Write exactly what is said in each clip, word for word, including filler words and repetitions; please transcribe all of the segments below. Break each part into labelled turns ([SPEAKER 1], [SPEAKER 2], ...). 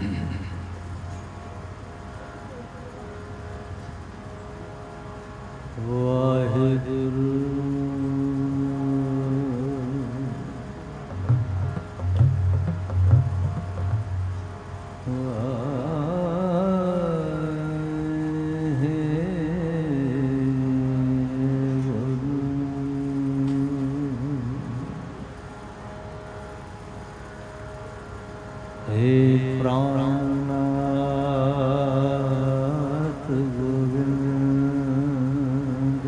[SPEAKER 1] वाहिगुरु हे प्राणनाथ गोविंद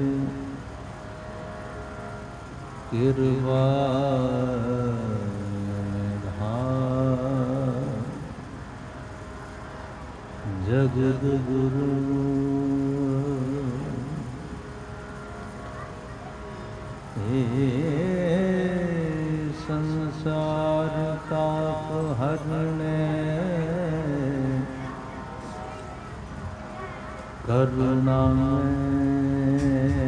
[SPEAKER 1] कृपा जगद गुरु हे संसार ताप हरने करुणा में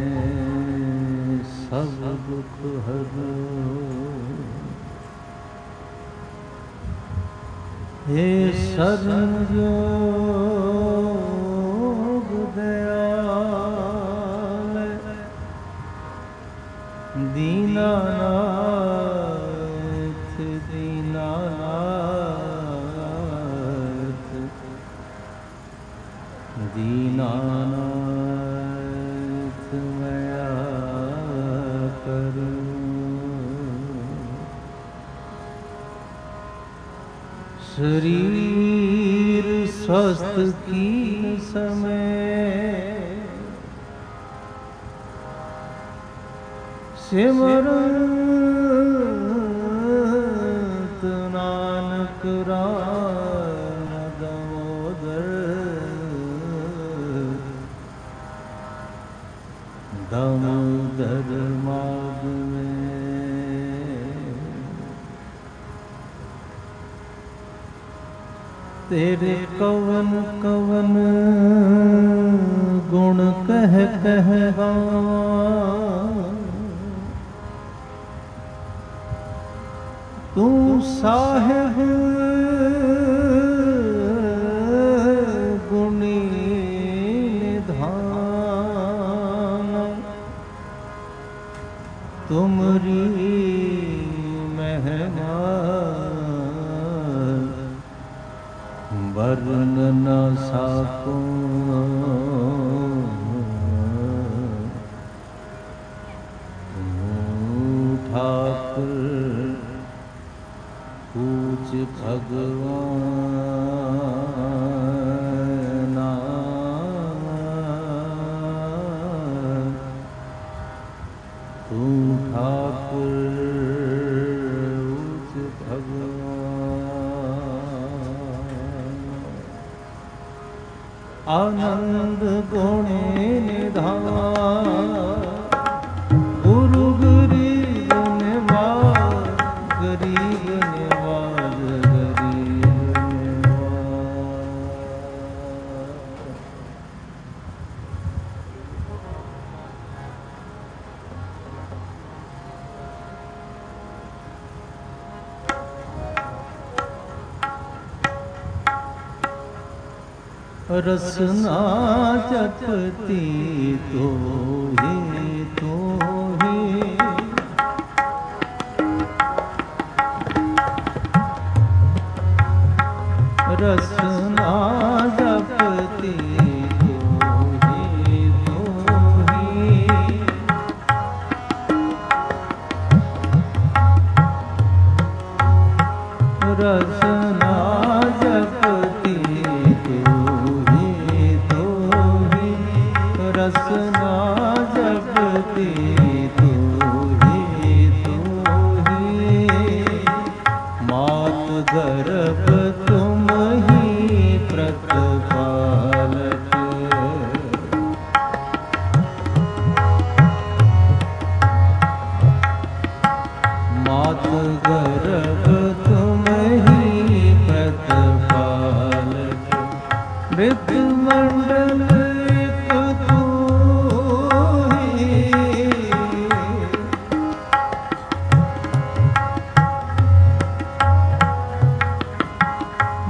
[SPEAKER 1] सब दुख हरो। हे शरण योग दयाल दीनानाथ दीनानाथ दीनानाथ मया करो। शरीर स्वस्थ की समय सिमरत नानक राम दामोदर दामोदर मार्ग में। तेरे कवन कवन गुण कह कह तू साहिब गुणी निधान। तुमरी महिमा वर्ण न साको। ठाकुर पूज भगवान तू ठाकुर पूज भगवान। आनंद गुणे निधान गुरु गरीब निवाज गरीब निवाज गरीब निवाज। रसना जपती तो ही तो ही रसना जपती तो ही तो ही रसना जपती तो ही तो ही रसना जपती तो ही तो ही मात गर्भ तुम ही प्रतिपालक। मात गर्भ तुम ही प्रतिपालक। मृत मंडल एक तू ही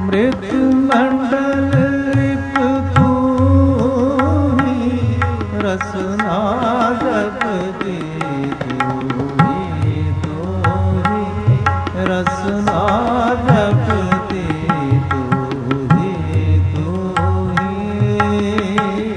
[SPEAKER 1] मृत मंडल एक तू ही रसना जपती तू ही तू ही रसना जपती तू ही तू ही।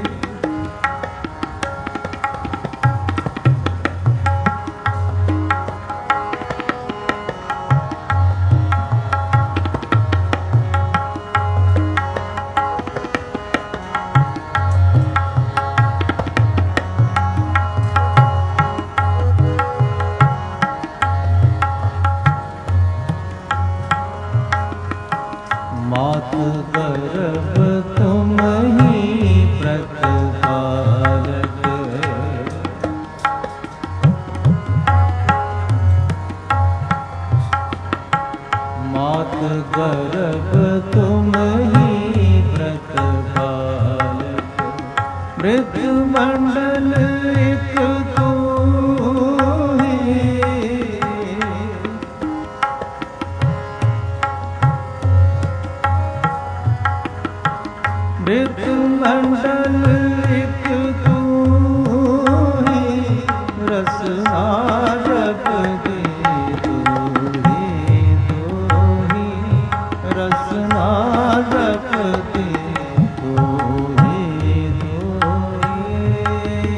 [SPEAKER 1] मात गर्भ तुम ही प्रतिपालक, मात गर्भ तुम ही प्रतिपालक, मृत मंडल एक तू मृत मंडल एक तू ही रसना जपती तू ही तू ही रसना जपती तू ही तू ही।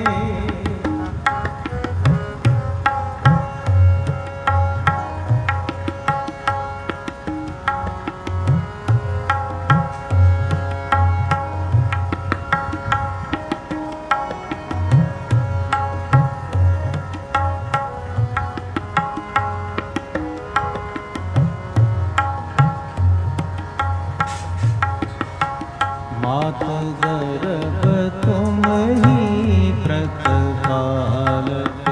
[SPEAKER 1] मात गर्भ तुम ही प्रतिपालक,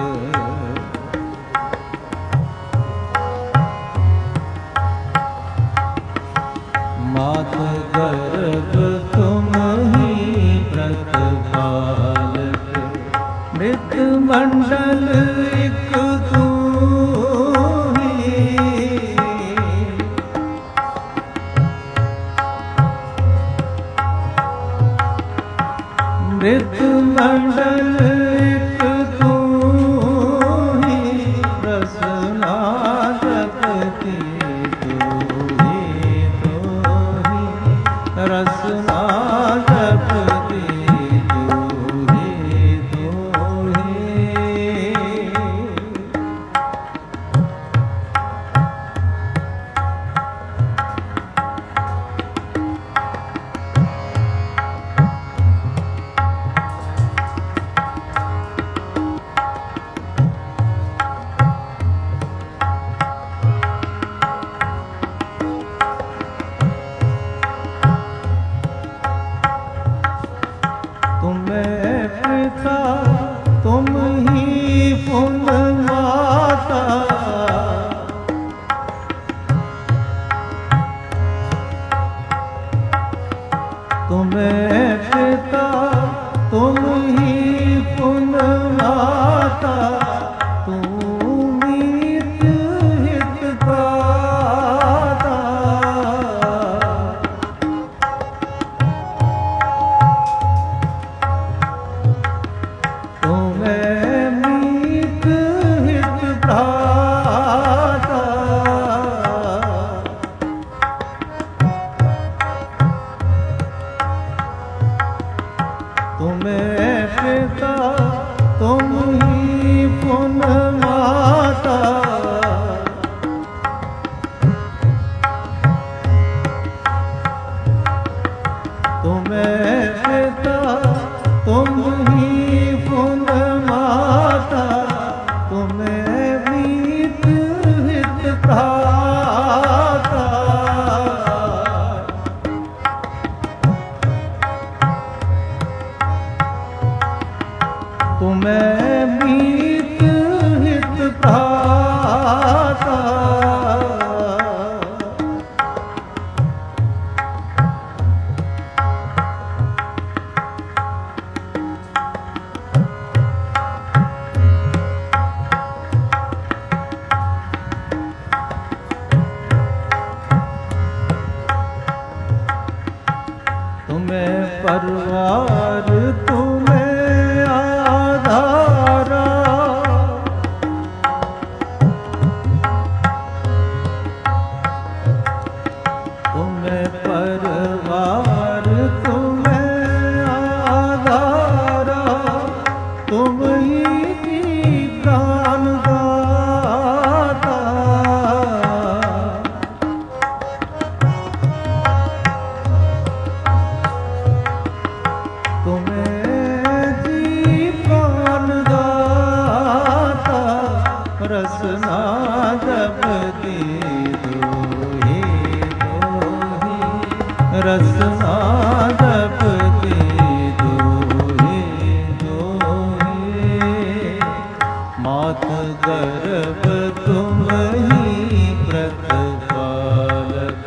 [SPEAKER 1] मात गर्भ तुम ही प्रतिपालक, मृत मंडल एक तू मृत मंडल एक तू ही रसना जपती तू ही तू ही रसना जपती तू ही तू ही। परवार तुम्हें आधारा, तुम्हें परवार तुम्हें आधारा, तुम ही प्राण दाता, रसना जपती दोही दोही, रसना जपती दोही दोही। मात गर्भ तुम ही प्रतिपालक,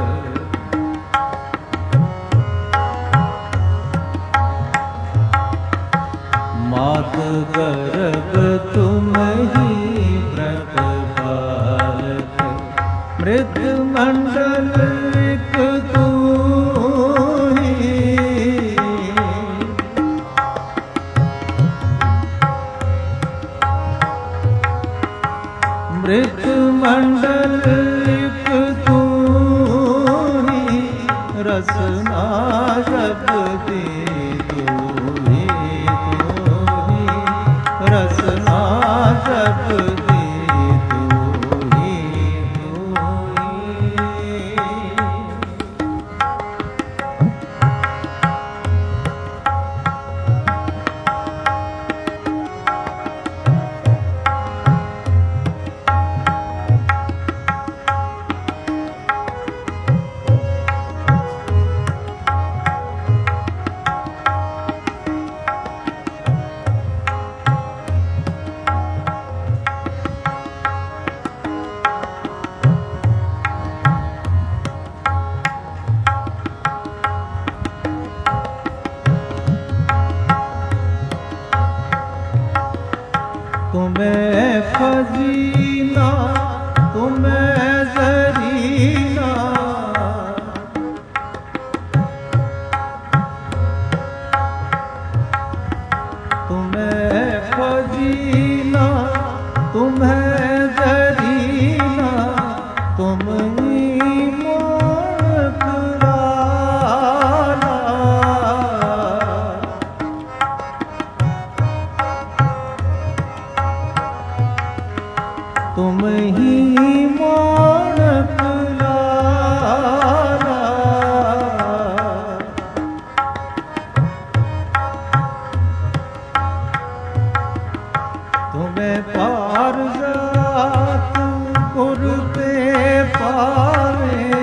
[SPEAKER 1] मात गर्भ तुम ही प्रतिपालक, मृत मंडल एक तू ही, मृत मंडल एक तू ही, रसना जपती दोही दोही, रसना जपती तुम्हें फजीना तुम्हें जरीना, तुम्हें फजीना तुम्हें जरीना, तुम ही मोर पुराना, तुम ही मोर पुराना, तुम्हें पार जात गुर पे पावे,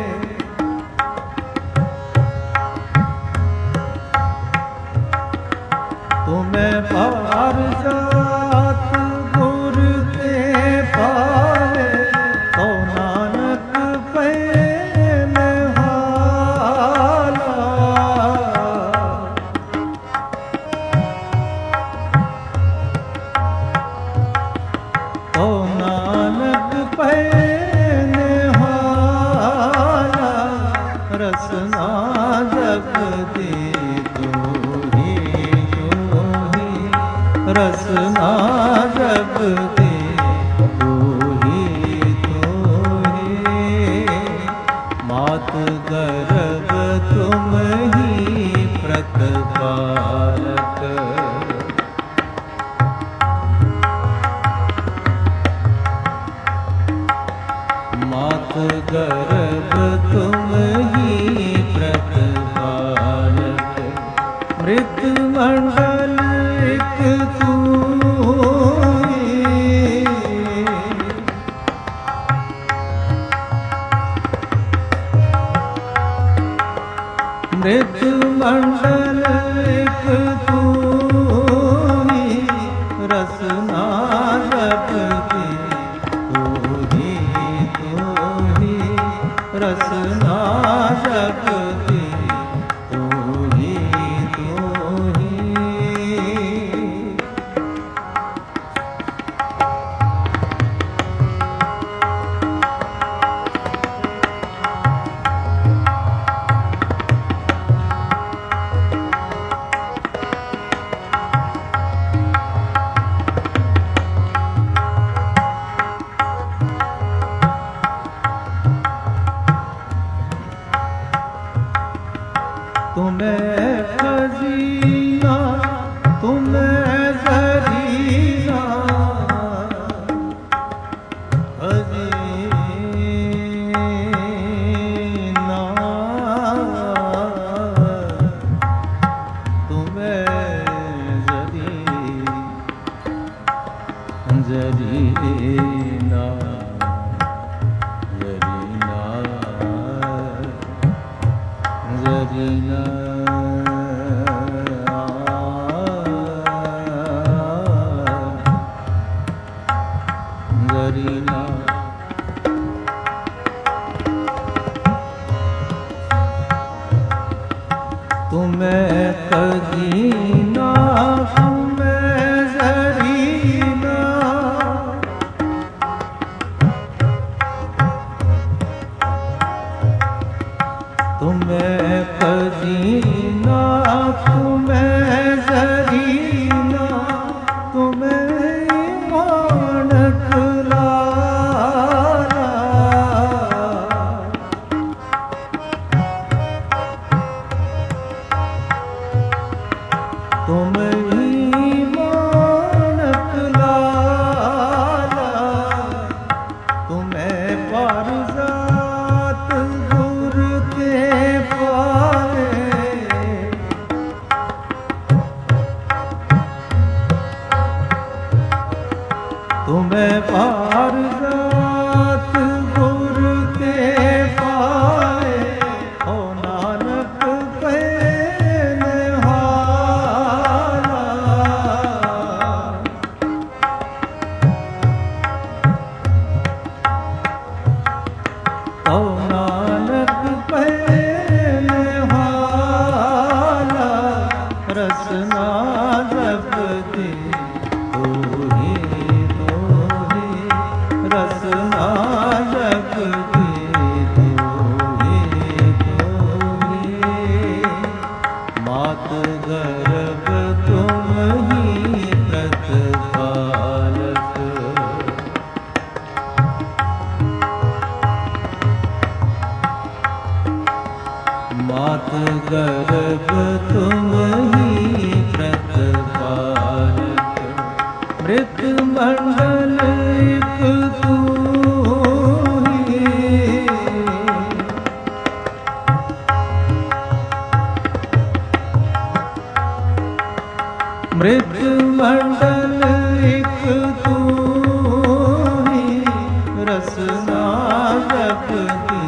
[SPEAKER 1] तुम्हें पार जात गुर पे पावे, तो नानक पैन हाला, तो नानक पैन हाला, रसना जपती दोही दोही, रसना जपती दोही दोही। मात गर्भ तुम ही प्रतिपालक, मात गर्भ तुम ही प्रतिपालक, मृत मंडल एक तू ही, मृत मंडल एक तू ही, रसना जपती दोही दोही, रसना जपती दोही दोही। तुम्हें कजीना तुम्हें जरीना तुम्हें कजीना तुम्हें जरीना तुम्हें मानक लाला तुम्हीं मानक लाला तुम्हें पारजात गुर के पाए तुम्हें पारजात गुर के पाए हो नानक कहने ओ नानक पहले हाला रसना जपती तू ही तू ही रसना जपती तू ही तू ही मात गर्भ तुम ही प्रतिपालक मात गर्भ तुम ही प्रतिपालक मृत मंडल एक तू ही मृत मंडल एक तू ही रसना जपती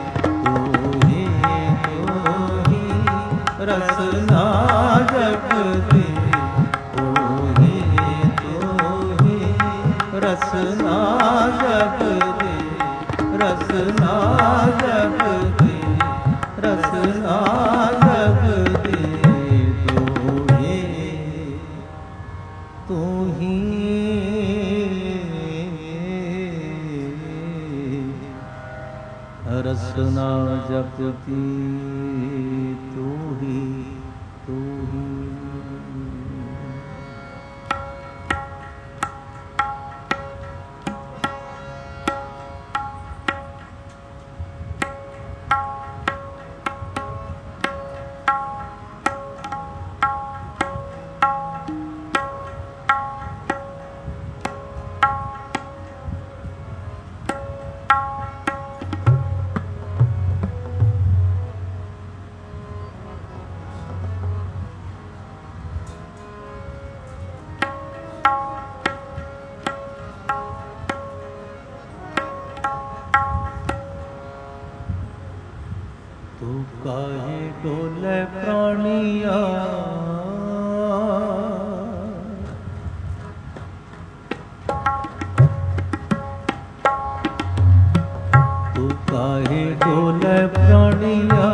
[SPEAKER 1] रसना जपती तू ही तू ही रसना जपती रसना जपती रसना जपती तू ही तू ही रसना जपती तू ही तू ही तू काहे डोले प्राणिया तू काहे डोले प्राणिया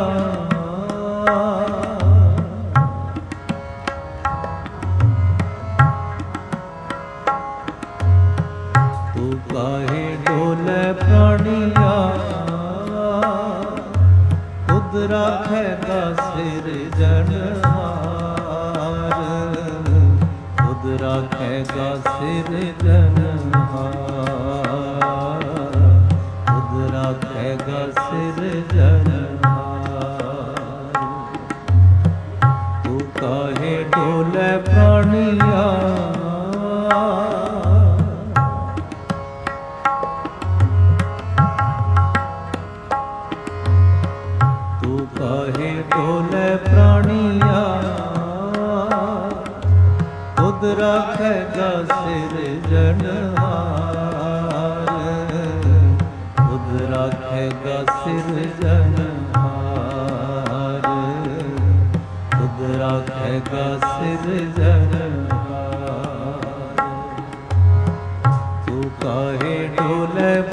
[SPEAKER 1] तू काहे डोले प्राणिया खुद राखेगा सिर जनहार खुद राखेगा सिर जनहार खुद राखेगा सिर जनहार तू काहे डोले प्राणिया काहे डोले प्राणिया खुद राखेगा सिर जनहार खुद राखेगा सिर जनहार खुद राखेगा सिर जनहार तू काहे डोले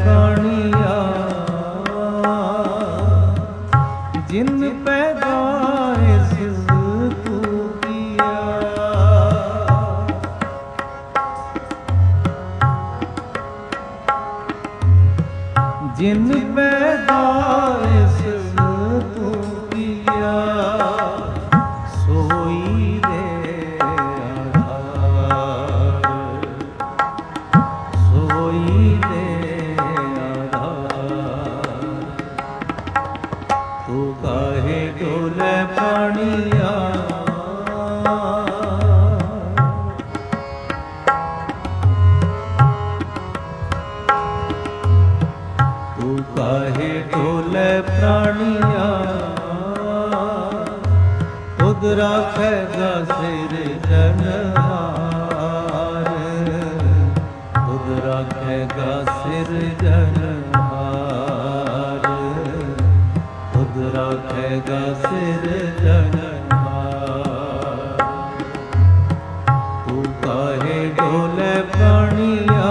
[SPEAKER 1] जिन पैदाइश तू किया सोई दे आधार, सोई दे आधार। तू काहे डोले पानिया काहे डोले प्राणिया खुद राखेगा सिरजनहार, खुद राखेगा सिरजनहार, खुद राखेगा सिरजनहार। तू काहे डोले प्राणिया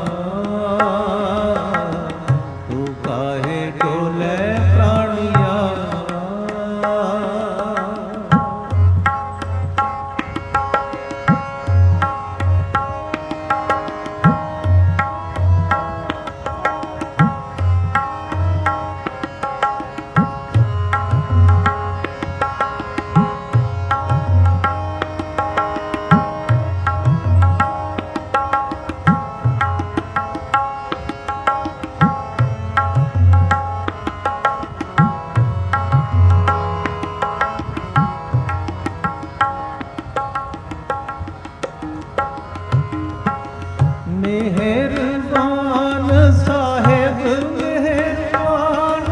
[SPEAKER 1] मेहरबान साहेब मेहरबान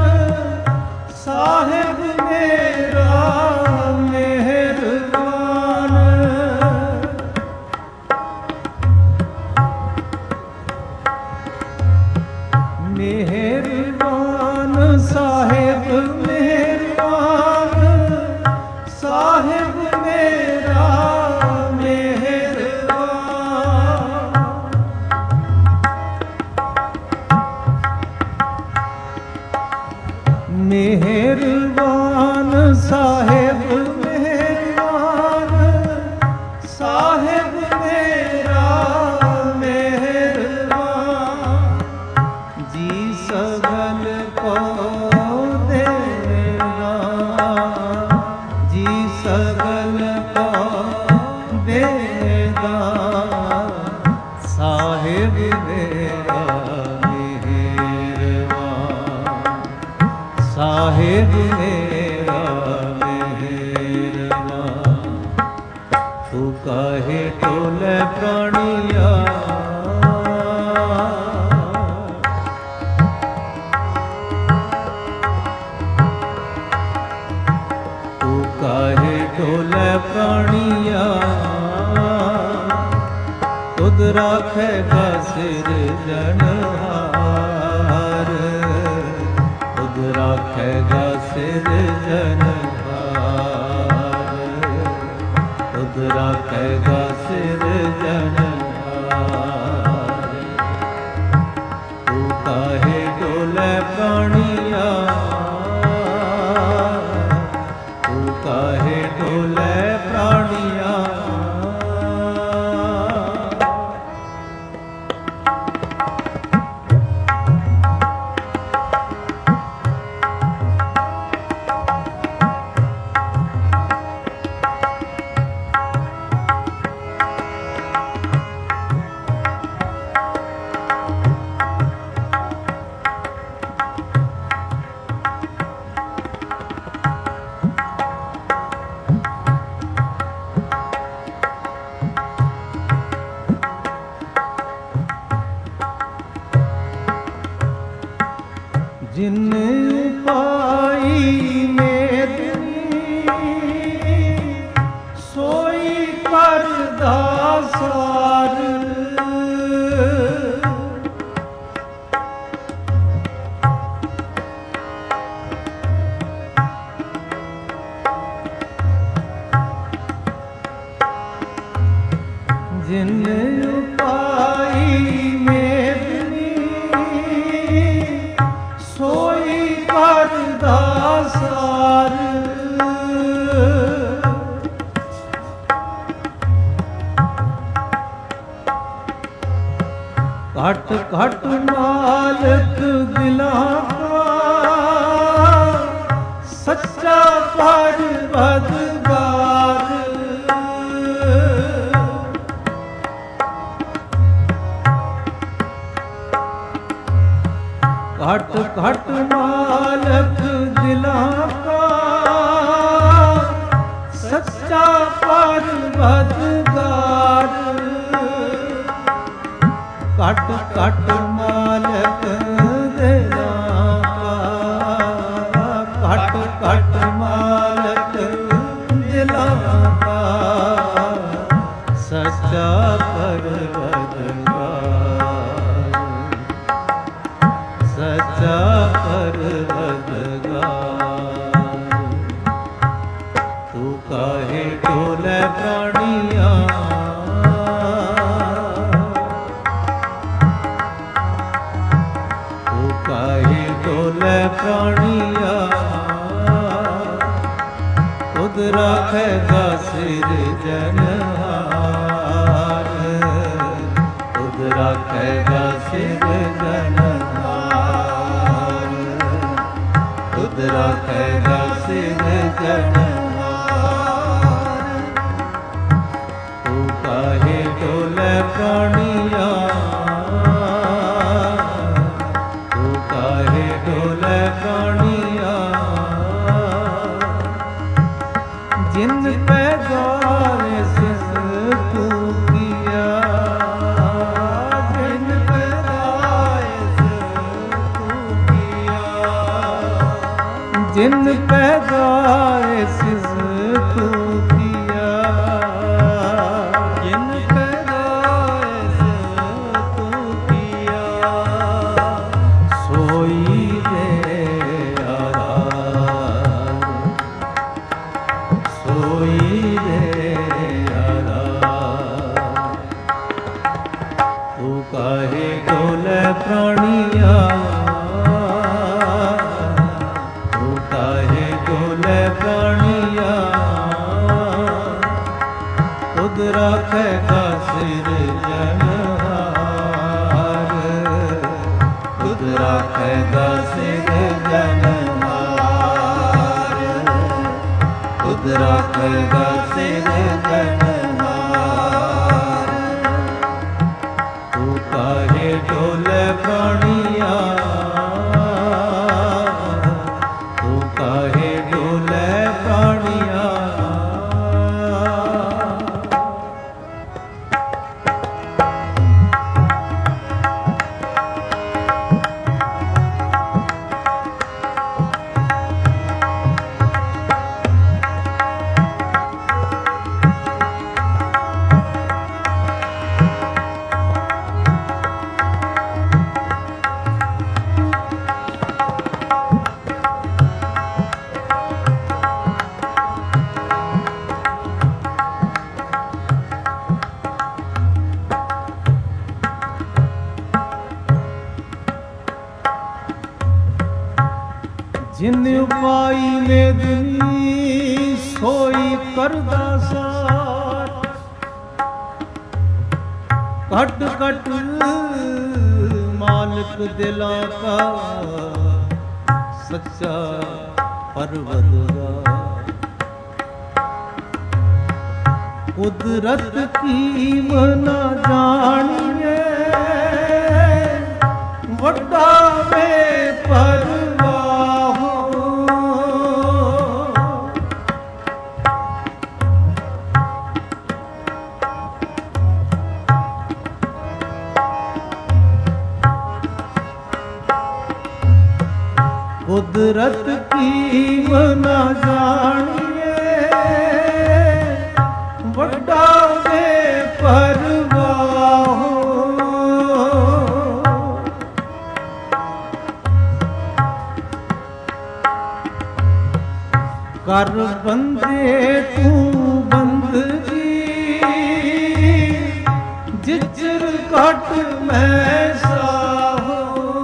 [SPEAKER 1] साहेब मेरा मेहरबान। मेहरबान साहेब मेहरबान साहेब मेरा मेहरबान साहेब मेहरबान साहेब मेरा मेहरबान। जी सगल को देगा, जी सगल को देगा साहेब मेरा साहेब मेरा मेहरबान। तू काहे डोले प्राणिया तू काहे डोले प्राणिया खुद राखेगा सिरजनहार, खुद राखेगा सिरजनहार, खुद राखेगा सिरजनहार। तू काहे डोले प्राणिया तू काहे डोले प्राणिया। जिन पाई मेदनी सोई करदा सार, जिन पाई मेदनी सोई करदा ਘਟ ਘਟ ਮਾਲਕ ਦਿਲਾਂ ਕਾ ਸੱਚਾ ਪਰਵਰਦਗਾਰ ਘਟ ਘਟ ਮਾਲਕ ਦਿਲਾਂ ਕਾ ਸੱਚਾ ਪਰਵਰਦਗਾਰ ਘਟ ਘਟ ਮਾਲਕ ਦਿਲਾਂ ਕਾ ਘਟ ਘਟ ਮਾਲਕ ਦਿਲਾਂ ਕਾ ਸੱਚਾ ਪਰਵਰਦਗਾਰ ਸੱਚਾ ਪਰਵਰਦਗਾਰ ਤੂੰ ਕਾਹੇ ਡੋਲੇ ਪ੍ਰਾਣੀਆਂ ਤੂੰ ਕਾਹੇ ਡੋਲੇ ਪ੍ਰਾਣੀਆਂ ਤੁਧ ਰੱਖੇਗਾ ਸਿਰਜਣਹਾਰ ਤੁਧ ਰੱਖੇਗਾ ਸਿਰਜਣਹਾਰ ਤੁਧ ਰੱਖੇਗਾ ਸਿਰਜਣਹਾਰ ਤੂੰ ਕਾਹੇ ਡੋਲੇ ਪ੍ਰਾਣੀਆਂ ਤੂੰ ਕਾਹੇ ਡੋਲੇ ਪ੍ਰਾਣੀਆਂ ਜਿਨ ਪੈਦਾ ਸਿਸ ਤੂੰ ਕੀਆ ਜਿਨ ਪੈਦਾ ਸਿਸ ਤੂੰ ਕੀਆ ਜਿਨ ਪੈਦਾ ਸਿਸ ਤੂੰ ਕੀਆ ਜਿਨ ਪੈਦਾ ਸਿਸ ਤੂੰ ਕੀਆ ਸੋਈ ਦੇ ਆਧਾਰ ਸੋਈ ਦੇ ਆਧਾਰ ਤੂੰ ਕਾਹੇ ਡੋਲੇ ਪ੍ਰਾਣੀਆਂ ਤੂੰ ਕਾਹੇ ਡੋਲੇ ਪ੍ਰਾਣੀਆਂ ਤੁਧ ਰੱਖੇਗਾ ਸਿਰਜਣਹਾਰ ਤੁਧ ਰੱਖੇਗਾ ਸਿਰਜਣਹਾਰ ਤੁਧ ਰੱਖੇਗਾ ਸਿਰਜਣਹਾਰ ਤੂੰ ਕਾਹੇ ਡੋਲੇ ਪ੍ਰਾਣੀਆਂ ਤੂੰ ਕਾਹੇ ਡੋਲੇ ਪ੍ਰਾਣੀਆਂ ਜਿਨ ਉਪਾਈ ਨੇ ਦੁਨੀ ਸੋਈ ਕਰਦਾ ਸਾਰ ਘਟ ਘਟ ਮਾਲਕ ਦਿਲਾਂ ਕਾ ਸੱਚਾ ਪਰਵਰਦਗਾਰ ਕੁਦਰਤ ਕੀਮਤ ਨਾ ਜਾਣੀਏ ਵੱਡਾ ਵੇ ਪਰਵਾਹੋ ਕੁਦਰਤ ਕੀਮਤ ਨਾ ਜਾਣੀਏ ਵੱਡਾ ਵੇ ਪਰਵਾਹੋ ਕਰ ਬੰਦੇ ਤੂੰ ਬੰਦਗੀ ਜਿਚਰ ਘਟ ਮੈਂ ਸਾਹੋ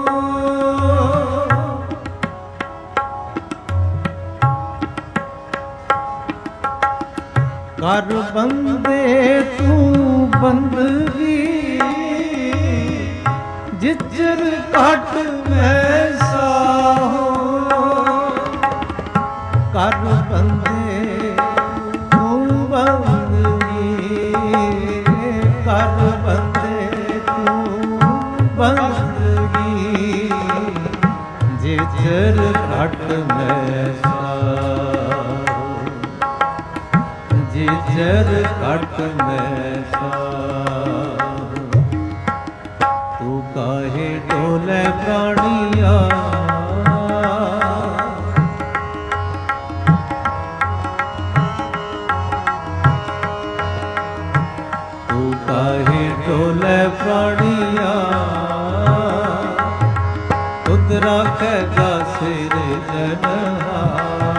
[SPEAKER 1] ਕਰ ਬੰਦੇ ਤੂੰ ਬੰਦਗੀ ਸਿਰ ਘਟ ਮੈਂ ਸਾਹੋ ਕਰ ਬੰਦੇ ਤੂੰ ਬੰਦਗੀ ਕਰ ਬੰਦੇ ਤੂੰ ਬੰਦਗੀ ਜੇ ਸਿਰ ਘਟ ਮੈਂ ਸਾਹੋ ਜੇ ਸਿਰ ਘਟ ਮੈਂ ਸਾਹੋ ਤੂੰ ਕਾਹੇ ਡੋਲੇ ਪ੍ਰਾਣੀਆ ਤੂੰ ਕਾਹੇ ਡੋਲੇ ਪ੍ਰਾਣੀਆ ਤੁਧ ਰਾਖੇਗਾ ਸਿਰ ਜਨਹਾਰ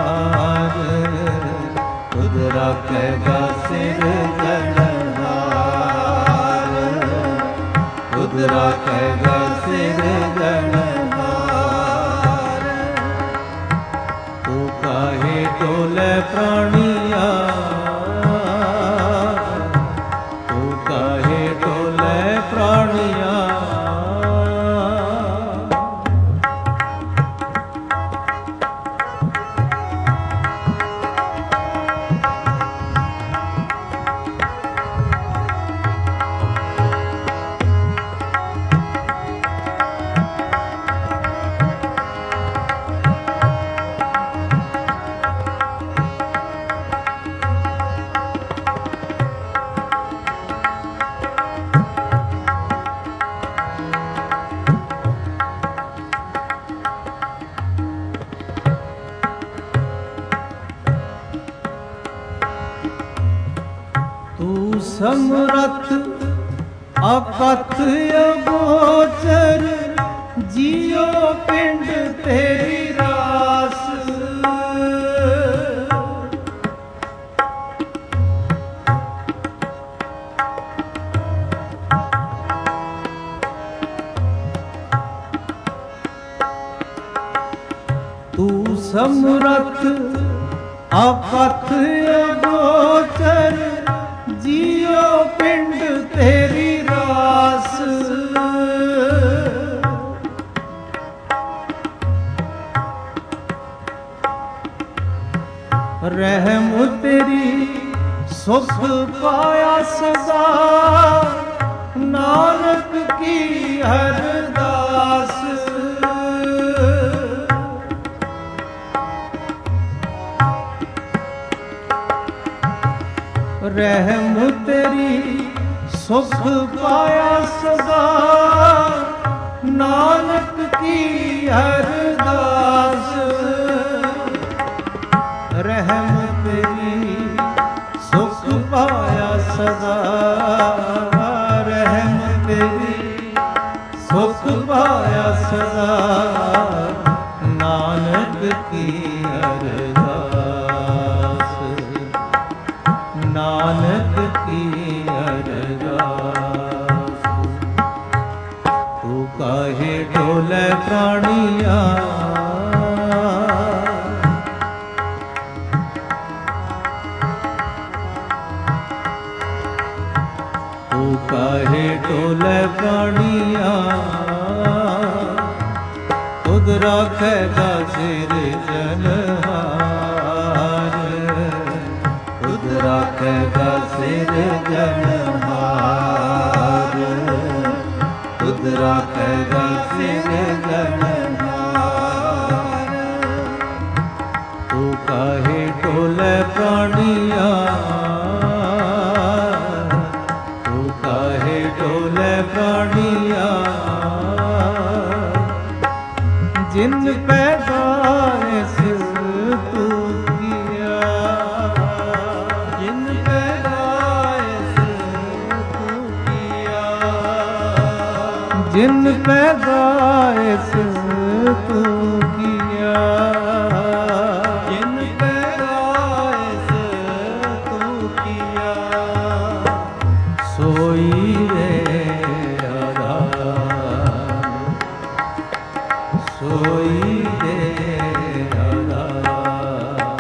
[SPEAKER 1] ਤੁਧ ਰਾਖੇਗਾ ਸਿਰ ਜਨਹਾਰ ਤੁਧ ਰਾਖੇਗਾ ਸਿਰ ਜਨਹਾਰ ਤੂੰ ਕਾਹੇ ਡੋਲੇ ਪ੍ਰਾਣੀਆ ਤੂੰ ਕਾਹੇ ਡੋਲੇ ਪ੍ਰਾਣੀਆ ਤੂੰ ਸਮਰੱਥ ਅਕਥ ਅਗੋਚਰ ਜੀਉ ਪਿੰਡ ਤੇਰੀ ਰਾਸ ਤੂੰ ਸਮਰੱਥ ਅਕਥ ਅਗੋਚਰ ਜੀਉ ਪਿੰਡ ਤੇਰੀ ਰਾਸ ਰਹਿਮ ਤੇਰੀ ਸੁਖ ਪਾਇਆ ਸਦਾ ਨਾਨਕ ਕੀ ਅਰਦਾਸ ਰਹਿਮ ਤੇਰੀ ਸੁਖ ਪਾਇਆ ਸਦਾ ਨਾਨਕ ਕੀ ਅਰਦਾਸ ਰਹਿਮ ਤੇਰੀ ਸੁਖ ਪਾਇਆ ਸਦਾ ਰਹਿਮ ਤੇਰੀ ਸੁਖ ਪਾਇਆ ਸਦਾ ਨਾਨਕ ਕੀ ਅਰਦਾਸ ਨਾਨਕ ਕੀ ਅਰਦਾਸ ਤੂੰ ਕਾਹੇ ਡੋਲੇ ਪ੍ਰਾਣੀਆ ਤੂੰ ਕਾਹੇ ਡੋਲੇ ਪ੍ਰਾਣੀਆ ਤੁਧ ਰਾਖੇਗਾ ਸਿਰ ਜਨਹਾਰ ਤੁਧ ਰਾਖੇਗਾ ਸਿਰ ਜਨਹਾਰ ਤੁਧ ਰਾਖੇਗਾ ਸਿਰ ਜਨਹਾਰ ਤੂੰ ਕਾਹੇ ਡੋਲੇ ਪ੍ਰਾਣੀਆ ਤੂੰ ਕਾਹੇ ਡੋਲੇ ਪ੍ਰਾਣੀਆ ਜਿਨ ਪੈਦਾਇਸ਼ ਤੂੰ ਕੀਆ ਜਿਨ ਪੈਦਾਇਸ਼ ਤੂੰ ਕੀਆ ਜਿਨ ਪੈਦਾਇਸ਼ ਤੂੰ ਕੀਆ ਜਿਨ ਪੈਦਾਇਸ਼ ਤੂੰ ਕੀਆ ਸੋਈ ਰੇ ਆਧਾਰ ਸੋਈ ਦੇ ਆਧਾਰ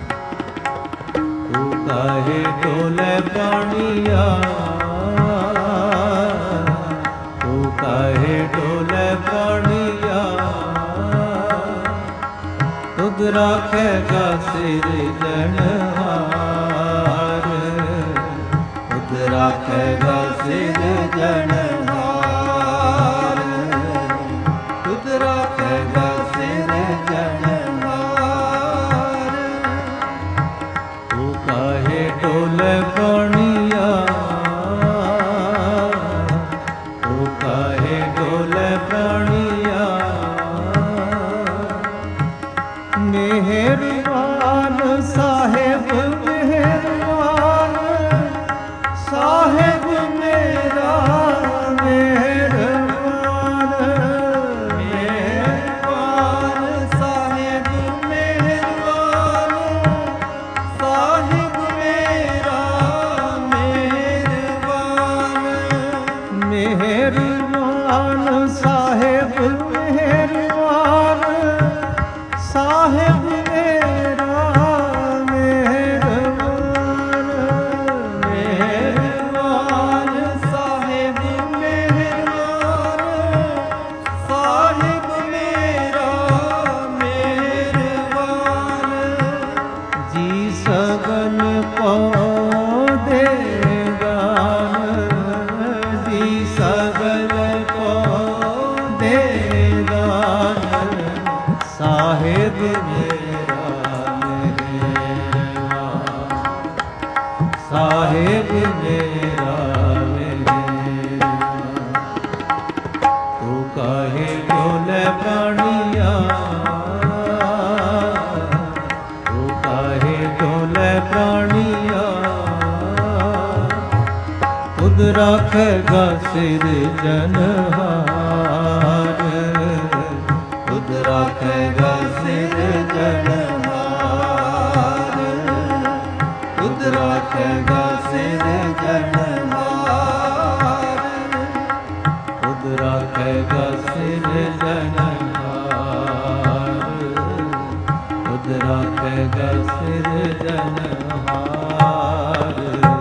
[SPEAKER 1] ਤੂੰ ਕਾਹੇ ਡੋਲੇ ਪ੍ਰਾਣੀਆ ਤੂੰ ਕਾਹੇ ਡੋਲੇ ਰਾਖੇਗਾ ਸਿਰਜਣਹਾਰ, ਖੁਦ ਰਾਖੇਗਾ ਸਿਰਜਣਹਾਰ, ਖੁਦ ਰਾਖੇਗਾ ਸਿਰਜਣਹਾਰ। ਤੂੰ ਕਾਹੇ ਡੋਲੇ ਪਾਣੀਆ, ਤੂੰ ਕਾਹੇ ਡੋਲੇ ਪਾਣੀਆ, ਮਿਹਰਬਾਨ ਸਾਹਿਬ ਮਿਹਰਬਾਨ, ਸਾਹਿਬ ਮੇਰਾ ਮਿਹਰਬਾਨ, ਮਿਹਰਬਾਨ ਸਾਹਿਬ ਮਿਹਰਬਾਨ, ਸਾਹਿਬ ਮੇਰਾ ਮਿਹਰਬਾਨ, ਮਿਹਰਬਾਨ ਸਾਹਿਬ ਮਿਹਰਬਾਨ, ਸਾਹਿਬ ਮੇਰਾ ਮਿਹਰਬਾਨ, ਮਿਹਰਬਾਨ ਸਾਹਿਬ ਮਿਹਰਬਾਨ, ਸਾਹਿਬ ਮੇਰਾ ਮਿਹਰਬਾਨ। ਜੀ ਸਗਲ ਕੋ ਦੇਦਾਨ, ਜੀ ਸਗਲ ਕੋ ਦੇਦਾਨ, ਸਾਹਿਬ ਮੇਰਾ ਮਿਹਰਬਾਨ, ਸਾਹਿਬ ਮੇਰਾ ਮਿਹਰਬਾਨ। ਤੂੰ ਕਾਹੇ ਡੋਲੇ ਪਾਣੀਆ, ਤੂੰ ਕਾਹੇ ਡੋਲੇ ਪਾਣੀਆ, ਖੁਦ ਰਾਖੇਗਾ ਸਿਰਜਣਹਾਰ, ਖੁਦ ਰਾਖੇਗਾ ਸਿਰਜਣਹਾਰ, ਖੁਦ ਰਾਖੇਗਾ ਸਿਰਜਣਹਾਰ, ਖੁਦ ਰਾਖੇਗਾ ਸਿਰਜਣਹਾਰ, ਖੁਦ ਰਾਖੇਗਾ ਸਿਰਜਣਹਾਰ।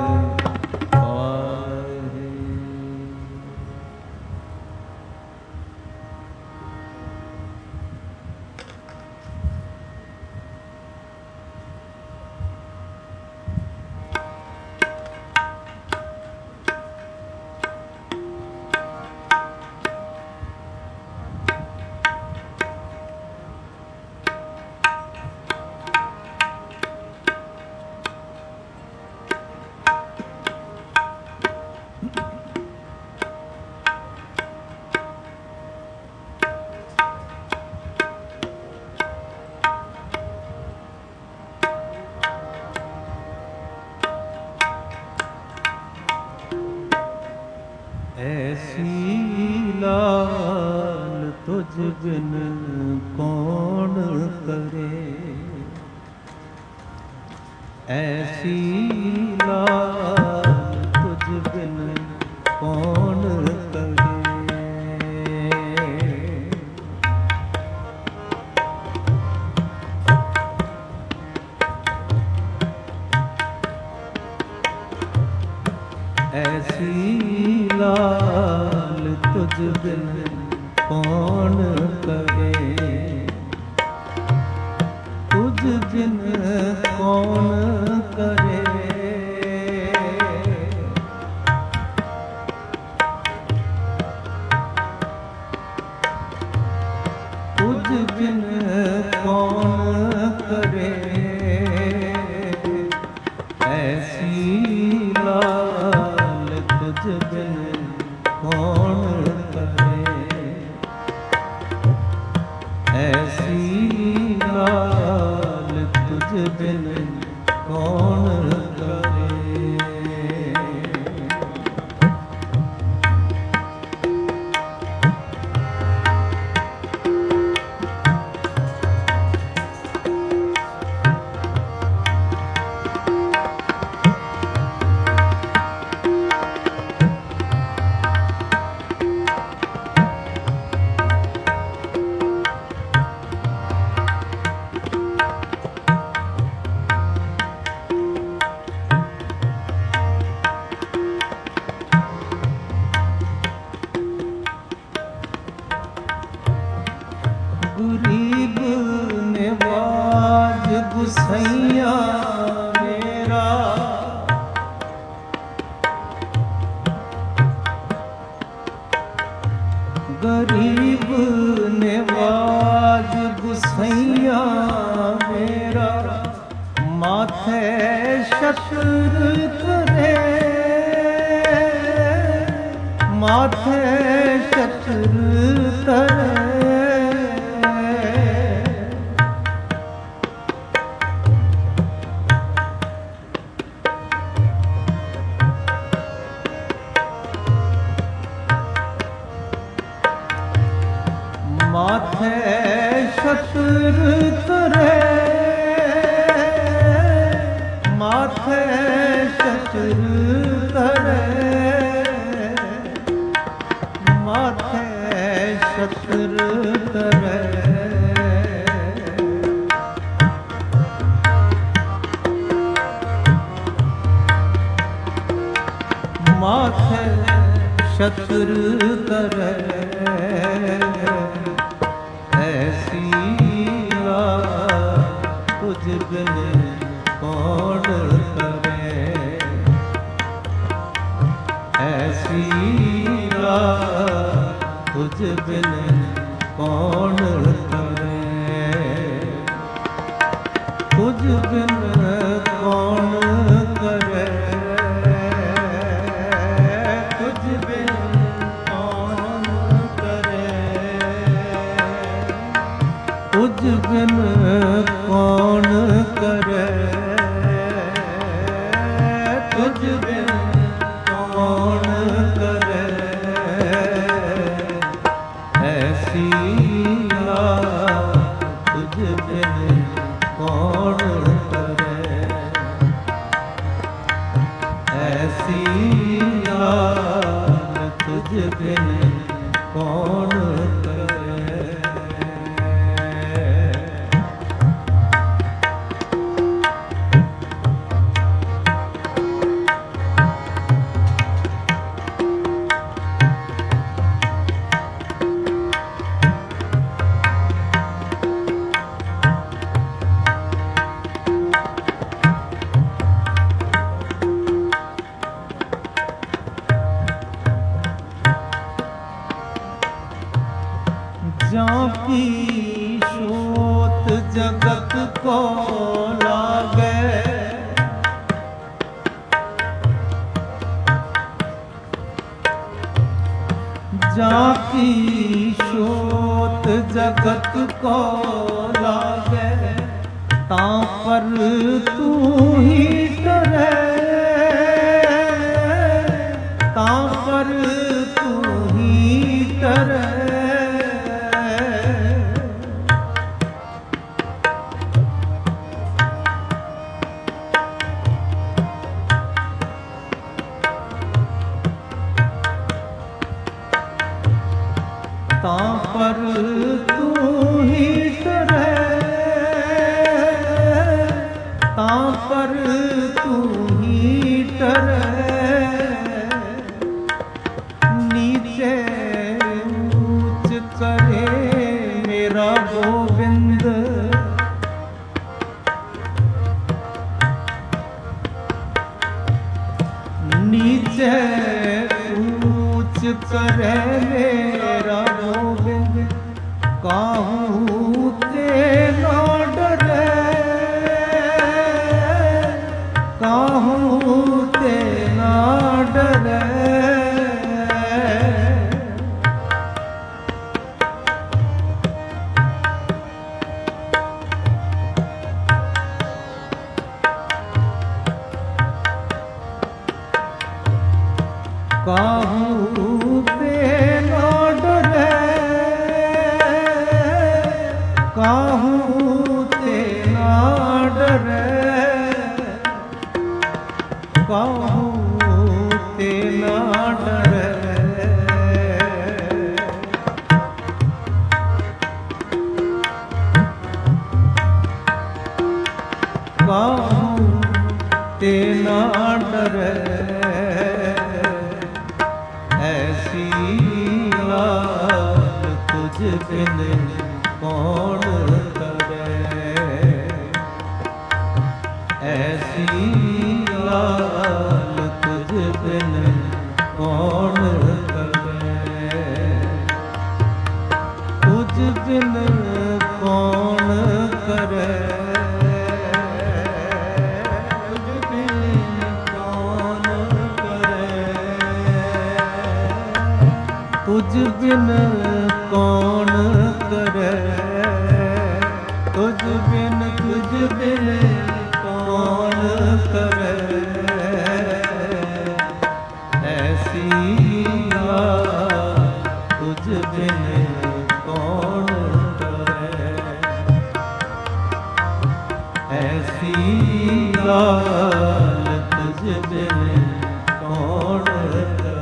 [SPEAKER 1] ऐसी लाल तुझ बिन कौन करे, ऐसी लाल तुझ बिन कौन करे। ऐसी लाल तुझ बिन कौन करे, तुझ बिन कौन करे। तुझ बिन कौन करे, ऐसी लाल तुझ बिन कौन करे, ऐसी लाल तुझ बिन कौन करे। गरीब निवाज ਗੁਸਈਆ ਮੇਰਾ ਗਰੀਬ ਨਿਵਾਜ ਗੁਸਈਆ ਮੇਰਾ ਮਾਥੇ ਸ਼ਤਰ ਕਰੇ ਮਾਥੇ ਸ਼ਤਰ ਕਰੇ ਮਾਥੇ ਸ਼ਤਰ ਕਰੇ ਮਾਥੇ ਸ਼ਤਰ ਕਰੇ ਮਾਥੇ ਸ਼ਤਰ ਕਰੇ ਮਾਥੇ ਸ਼ਤਰ ਕਰੇ ਐਸੀ ਲਾਜ ਤੁਝ ਬਿਨ ਕੌਣ ਕਰੇ ਐਸੀ ਲਾਜ ਤੁਝ ਬਿਨ ਕੌਣ ਕਰੇ ਤੁਝ ਬਿਨ ਕੌਣ ਕਰੇ ਤੁਝ ਬਿਨ ਕੌਣ ਕਰੇ ਤੁਝ ਬਿਨ ਕੌਣ ਕਰੇ ਤੁਝ ਬਿਨ ਕੌਣ ਕਰੇ ਐਸੀ ਲਾਜ ਤੁਝ ਬਿਨ ਕੌਣ ਕਰੇ ਐਸੀ ਲਾਜ ਤੁਝ ਬਿਨ ਕੌਣ ਕਰੇ ਜਾਂ ਕੀ ਸ਼ੋਤ ਜਗਤ ਕੋ ਲਾਗੇ ਜਾਂ ਕੀ ਸ਼ੋਤ ਜਗਤ ਕੋ ਲਾਗੇ ਤਾਂ ਪਰ ਤੂੰ ਹੀ ਡਰੇ ਤਾਂ ਪਰ ਤੂੰ ਹੀ ਡਰੇ ਤਾਂ ਪਰ ਤੂੰ ਹੀ ਡਰੇ ਤਾਂ ਪਰ ਤੂੰ ਹੀ ਡਰੇ ਨੀਚੇ ਉੱਚ ਕਰੇ ਮੇਰਾ ਗੋਬਿੰਦ ਨੀਚੇ ਉੱਚ ਕਰੇ ਮੇਰਾ ਗੋਬਿੰਦ ਕਾਹੂ ਤੇ ਨਾ ਡਰੇ ਕਾਹੂ ਤੇ ਨਾ ਡਰੇ ਕਾਹੂ ਤੇ ਨਾ ਡਰੇ ਕਾਹੂ ਤੇ ਨਾ ਡਰੇ ਕਾਹੂ ਤੇ ਨਾ ਡਰੇ ਕਾਹੂ ਤੇ ਨਾ ਡਰੇ ऐसी लाज तुझ बिन कौन करे ਐਸੀ ਲਾਲ ਤੁਝ ਬਿਨ ਕੌਣ ਕਰੇ, ਤੁਝ ਬਿਨ ਕੌਣ ਕਰੇ, ਤੁਝ ਬਿਨ ਕੌਣ ਕਰੇ, ਤੁਝ ਬਿਨ ਕੌਣ ਕਰੇ, ਤੁਝ ਬਿਨ ਤੁਝ ਬਿਨ ਕੌਣ ਕਰੇ, ਐਸੀ ਲਾਲ ਤੁਝ ਬਿਨ ਕੌਣ ਕਰੇ, ਐਸੀ ਲਾਲ ਤੁਝ ਬਿਨ ਕੌਣ ਕਰੇ।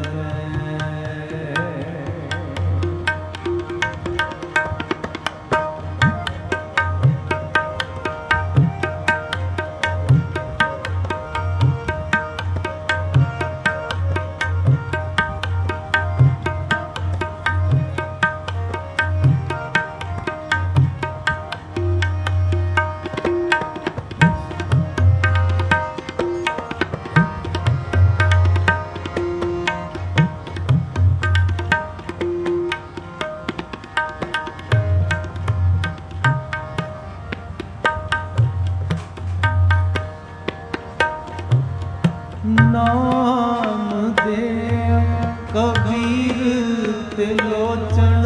[SPEAKER 1] ਨਾਮ ਦੇ ਕਬੀਰ ਤਿਲੋਚਨ,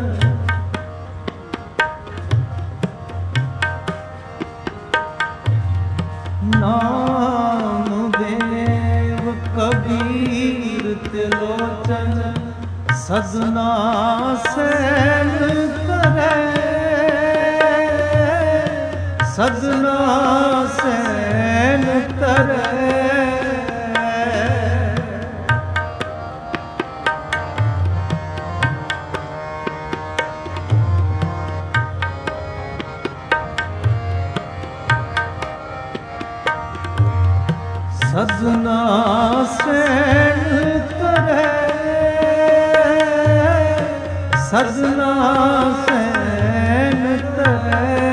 [SPEAKER 1] ਨਾਮ ਦੇਵ ਕਬੀਰ ਤਿਲੋਚਨ, ਸਜਨਾ ਸੈਨ ਕਰੇ, ਸਜਨਾ ਸੈਨ ਕਰੇ, ਸਜਨਾ ਸੈਨ ਕਰੇ, ਸਜਨਾ ਸੈਨ ਕਰੇ,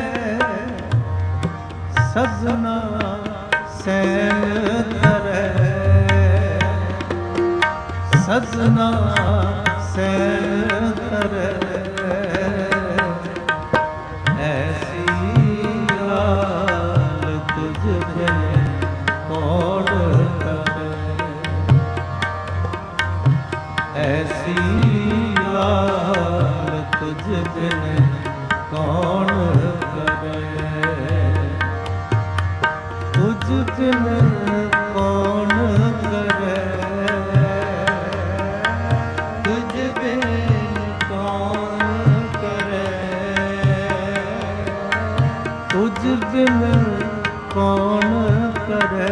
[SPEAKER 1] ਸਜਨਾ ਸੈਨ ਕਰੇ, ਸਜਨਾ ਸੈਨ ਕਰੇ, ਐਸੀ ਲਾਲ ਤੁਝ ਬਿਨ ਕੌਣ ਕਰੇ, ਐਸੀ ਲਾਲ ਤੁਝ ਬਿਨ ਕੌਣ ਕਰੇ, ਤੁਝ ਬਿਨ ਕੌਣ ਕਰੇ, ਤੁਝ ਬਿਨ ਕੌਣ ਕਰੇ, ਤੁਝ ਬਿਨ ਕੌਣ ਕਰੇ,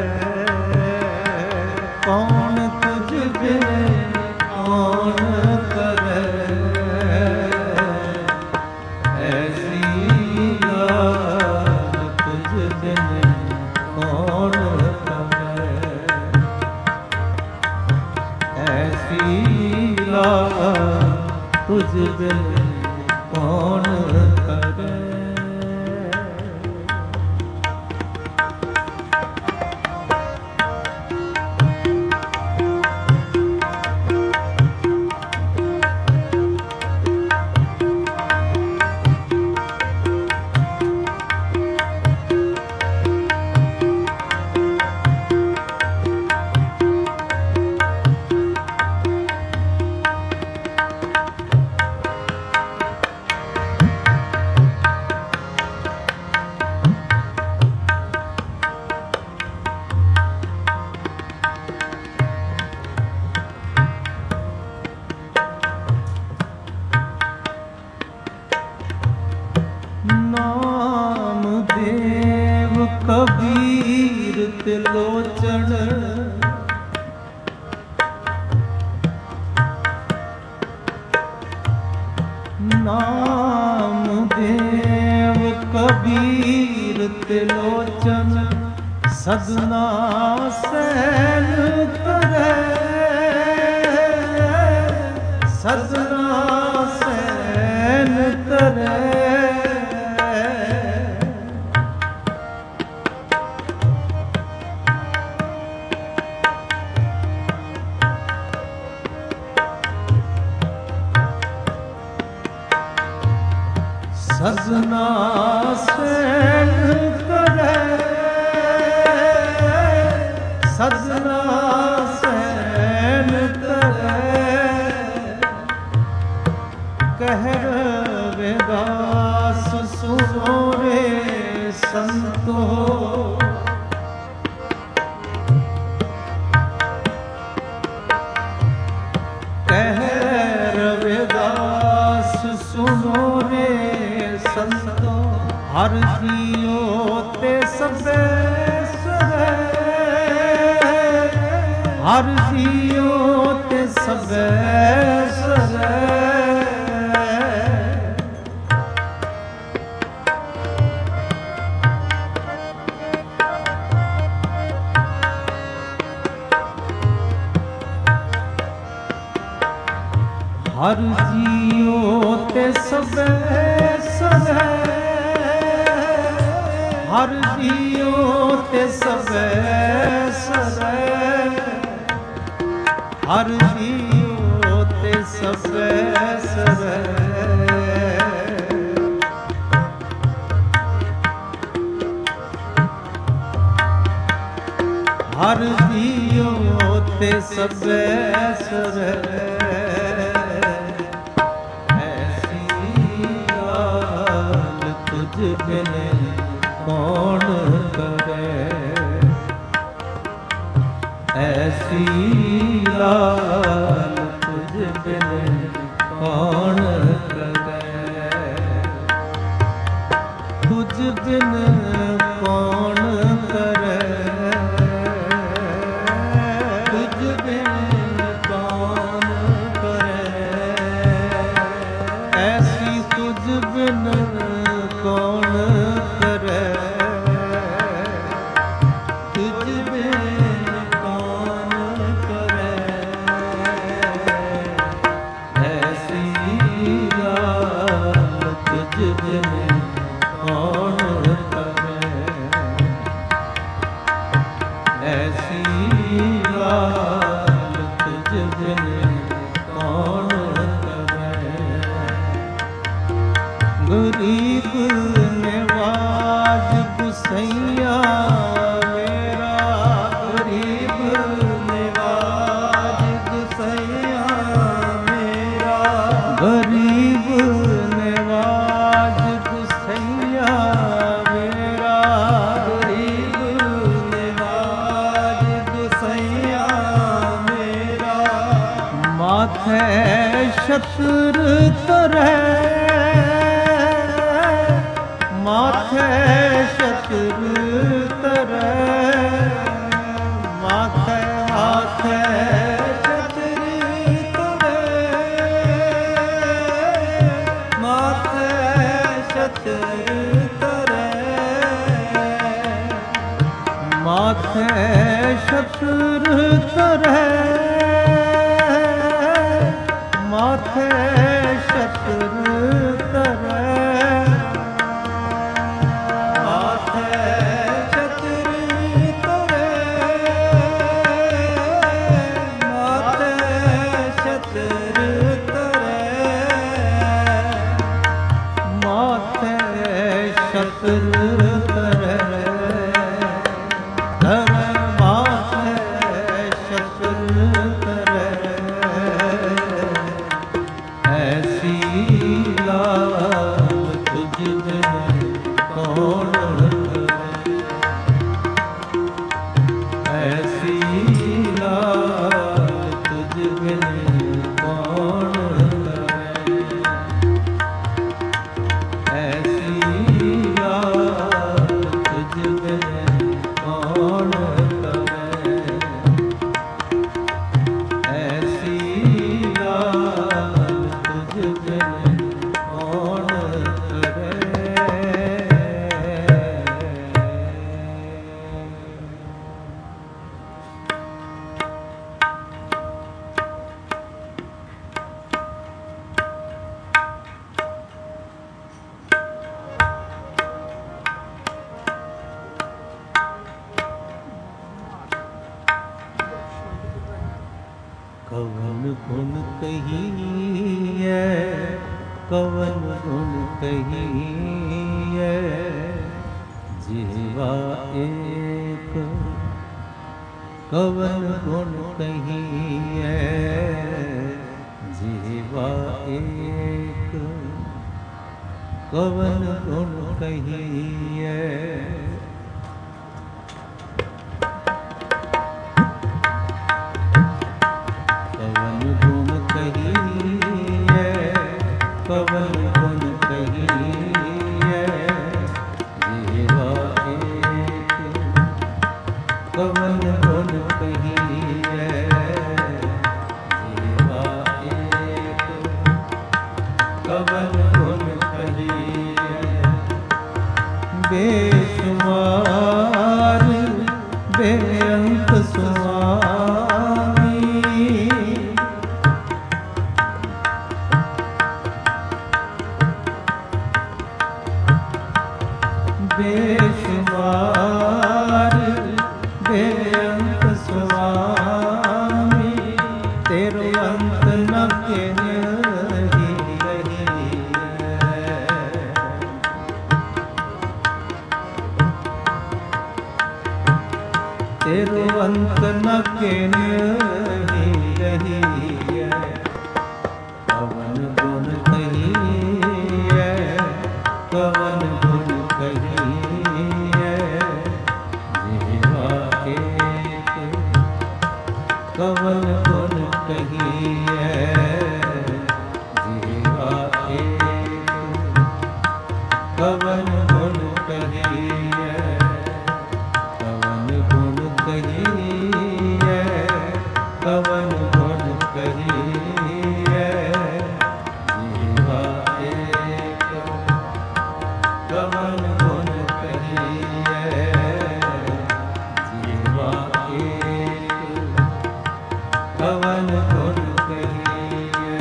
[SPEAKER 1] ਕੌਣ ਤੁਝ ਬਿਨ ਕੌਣ ਕਰੇ, ਐਸੀ ਲਾਲ ਤੁਝ ਬਿਨ ਕੌਣ ਕਰੇ, ਐਸੀ ਲਾਲ ਤੁਝ ਬਿਨ ਕੌਣ ਕਰੇ। ਨਾਮ ਦੇਵ ਕਬੀਰ ਤਿਲੋਚਨ, ਨਾਮ ਦੇਵ ਕਬੀਰ ਤਿਲੋਚਨ, ਸਜਨਾ ਸੈਨ ਕਰੇ, ਸਜਨਾ ਸੈਨ ਕਰੇ, ਸਦਨਾ ਸੈਨ ਕਰੇ, ਸਦਨਾ ਸੈਨ ਕਰੇ, ਕਹਿ ਰਵਿਦਾਸ ਸੁਨੋ ਰੇ ਸੰਤੋ, ਕਹਿ ਰਵਿਦਾਸ ਸੁਨੋ ਰੇ ਸੰਤੋ, ਹਰ ਜੀਉ ਤੇ ਸਭੇ ਸਰੇ, ਹਰ ਜੀਉ ਤੇ ਸਭੇ ਸਰੇ, ਹਰ ਜੀਉ ਤੇ ਸਭੇ ਸਰੇ, ਹਰ ਜੀਉ ਤੇ ਸਭੇ ਸਰੇ, ਹਰ ਜੀਉ ਤੇ ਸਭੇ ਸਰੇ, ਹਰ ਜੀਉ ਤੇ ਸਭੇ ਸਰੇ, ਬਿਨ ਕੌਣ ਕਰੇ, ਐਸੀ ਲਾਲ ਤੁਝ ਬਿਨ ਕੌਣ ਕਰੇ, ਤੁਝ ਬਿਨ ਕੌਣ ਕਰੇ, ਤੁਝ ਬਿਨ ਕੌਣ ਕਰੇ, ਐਸੀ ਤੁਝ ਬਿਨ ਕੌਣ ਕਰੇ, ਤੁਝ ਬਿਨ ਕੌਣ ਕਰੇ, ਐਸੀ ਲਾਲ ਤੁਝ ਬਿਨ ਕੌਣ ਕਰੇ, ਐਸੀ ਲਾਲ ਤੁਝ ਬਿਨ ਕੌਣ ਕਰੇ, ਗਰੀਬ ਨਿਵਾਜ ਗੁਸਈਆ ਮੇਰਾ, ਗਰੀਬ ਨਿਵਾਜ ਗੁਸਈਆ ਮੇਰਾ, ਗਰੀਬ ਨਿਵਾਜ ਗੁਸਈਆ ਮੇਰਾ, ਗਰੀਬ ਨਿਵਾਜ ਗੁਸਈਆ ਮੇਰਾ, ਮਾਥੇ ਛਤਰ ਧਰੈ, ਮਾਥੇ ਛਤਰ ਧਰੈ, ਮਾਥੇ ਮਾਥੇ ਛਤਰ ਧਰੈ, ਮਾਥੇ ਛਤਰ ਧਰੈ, ਮਾਥੇ ਛਤਰ ਧਰੈ, ਮਾਥੇ ਛਤਰ ਧਰੈ, ਕਵਨ ਗੁਣ ਕਹੀਐ, ਕਵਨ ਗੁਣ कहिए, जीवा एक कवन गुण कहिए, जीवा एक कवन गुण कहिए। कवन गुण कहिए, कवन गुण कहिए, जीवा एक कवन गुण कहिए, जीवा एक कवन गुण कहिए। बेशुमार बेअंत स्वामी, बेशुमार बेअंत स्वामी, तेरो अंत न गिनहि कहिए। तेरो अंत न गिनहि कहिए। कवन गुण कहिए, कवन गुण कहिए, जीवा एक कवन गुण कहिए, जीवा एक कवन गुण कहिए। कवन गुण कहिए, कवन गुण कहिए, जीवा एक कवन गुण कहिए, जीवा एक कवन गुण कहिए।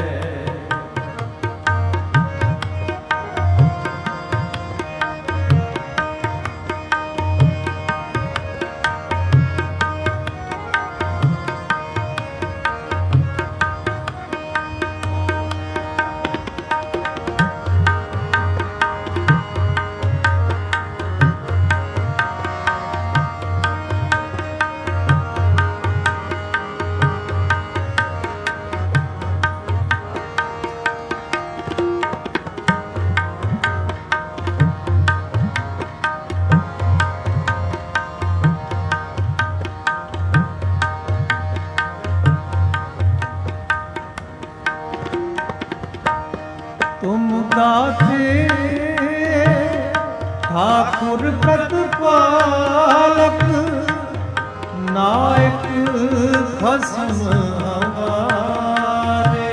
[SPEAKER 1] तुम दाते ठाकुर प्रतिपालक, नायक खसम हमारे।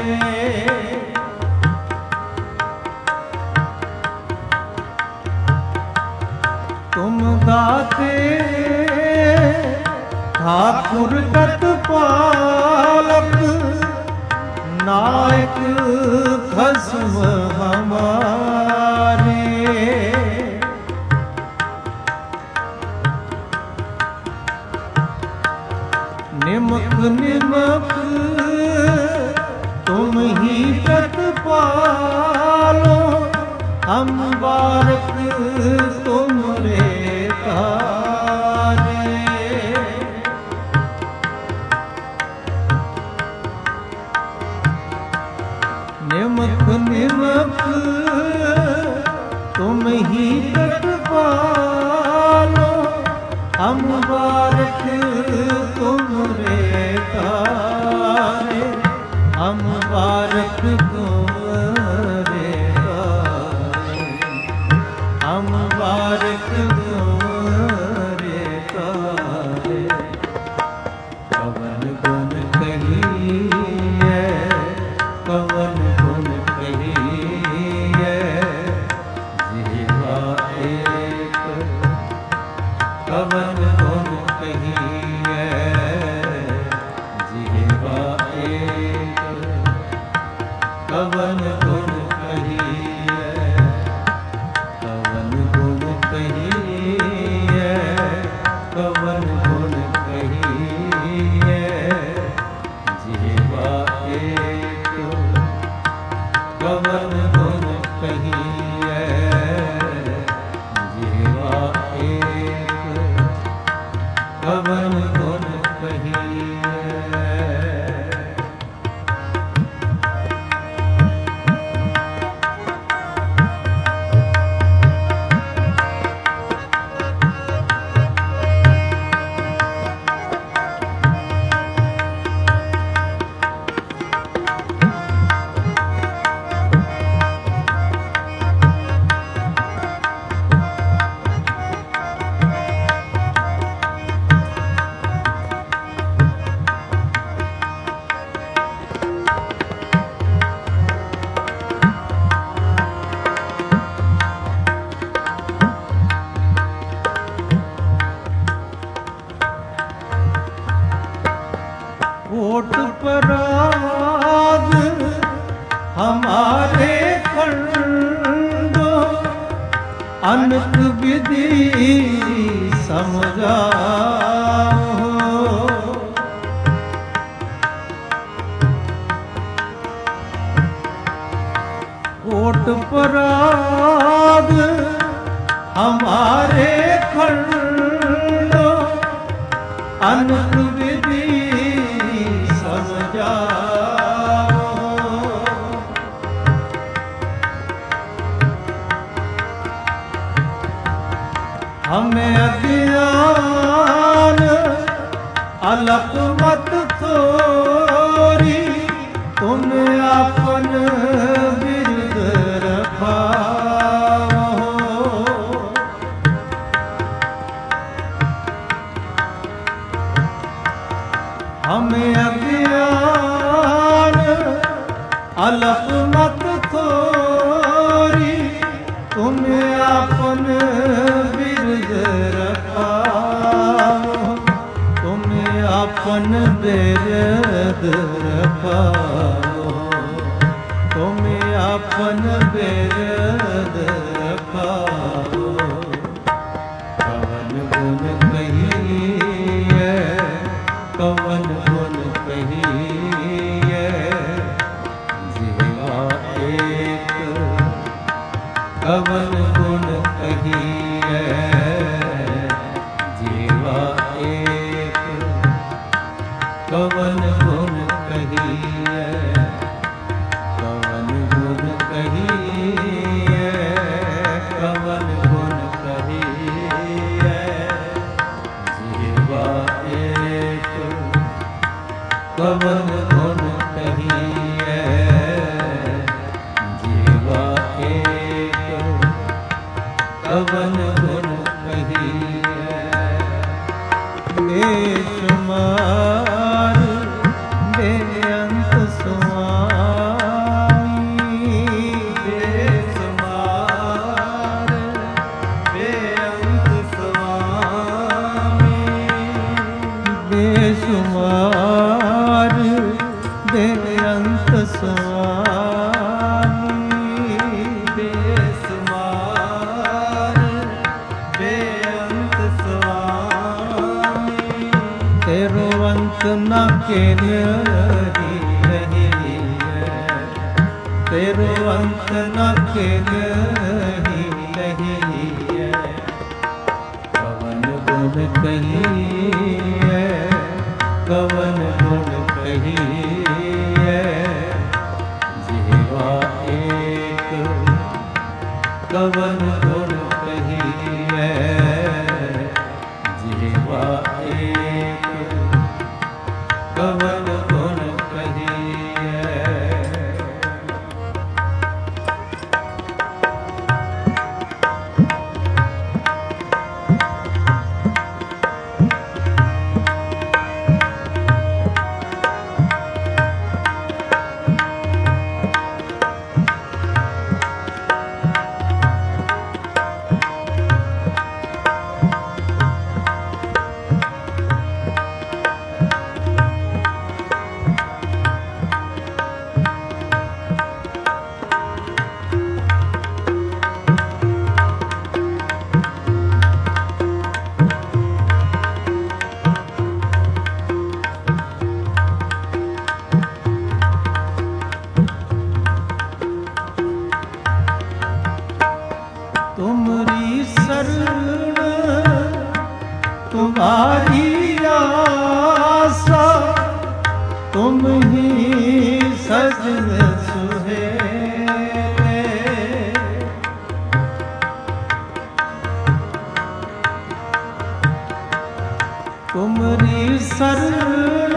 [SPEAKER 1] तुम दाते ठाकुर प्रतिपालक, नायक खसम हमारे। निमक निमक तुम ही प्रतिपालो, हम बारक तुमरे तारे। निमक निमक तुम ही प्रतिपालो, हम बारक तुमरे तारे। हम बारक तुमरे तारे, हम बारक तुमरे तारे। कवन गुण कहिए, कवन गुण कहिए, जीवा एक कवन गुण कहिए, जीवा एक कवन गुण कहिए। कवन गुण कहिए, ਅਨਕ ਵਿਧੀ ਸਮਝਾਓ। कोट पराग हमारे खंडो अनक विधि समझाओ। हमें अज्ञान अलप मत थोरी तुम अपन हमें अज्ञान अलप मत थोरी तुम अपन बिरद रखाओ। तुम अपन बिरद रखाओ। तुम अपन बिरद रखाओ। कवन गुण कहिए कवन गुण कहिए जीवा एक। कवन गुण कहिए जीवा एक। कवन गुण कहिए कवन गुण कहिए कवन गुण कहिए जीवा एक। कवन गुण कहिए जीवा एक। कवन गुण कहिए बेशुमार बेअंत स्वामी। बेशुमार बेअंत स्वामी। बेशुमार बेअंत स्वामी। बेशुमार बेअंत स्वामी। तेरो अंत न केलरी रही है। तेरो अंत न केलरी रही है। कवन गुण कहिए कवन गुण कहिए जीवा एक। कवन गुण कहिए जीवा एक। कवन गुण कहिए तुमरी शरण तुम्हारी आशा। तुम ही सजन सुहेले। तुमरी शरण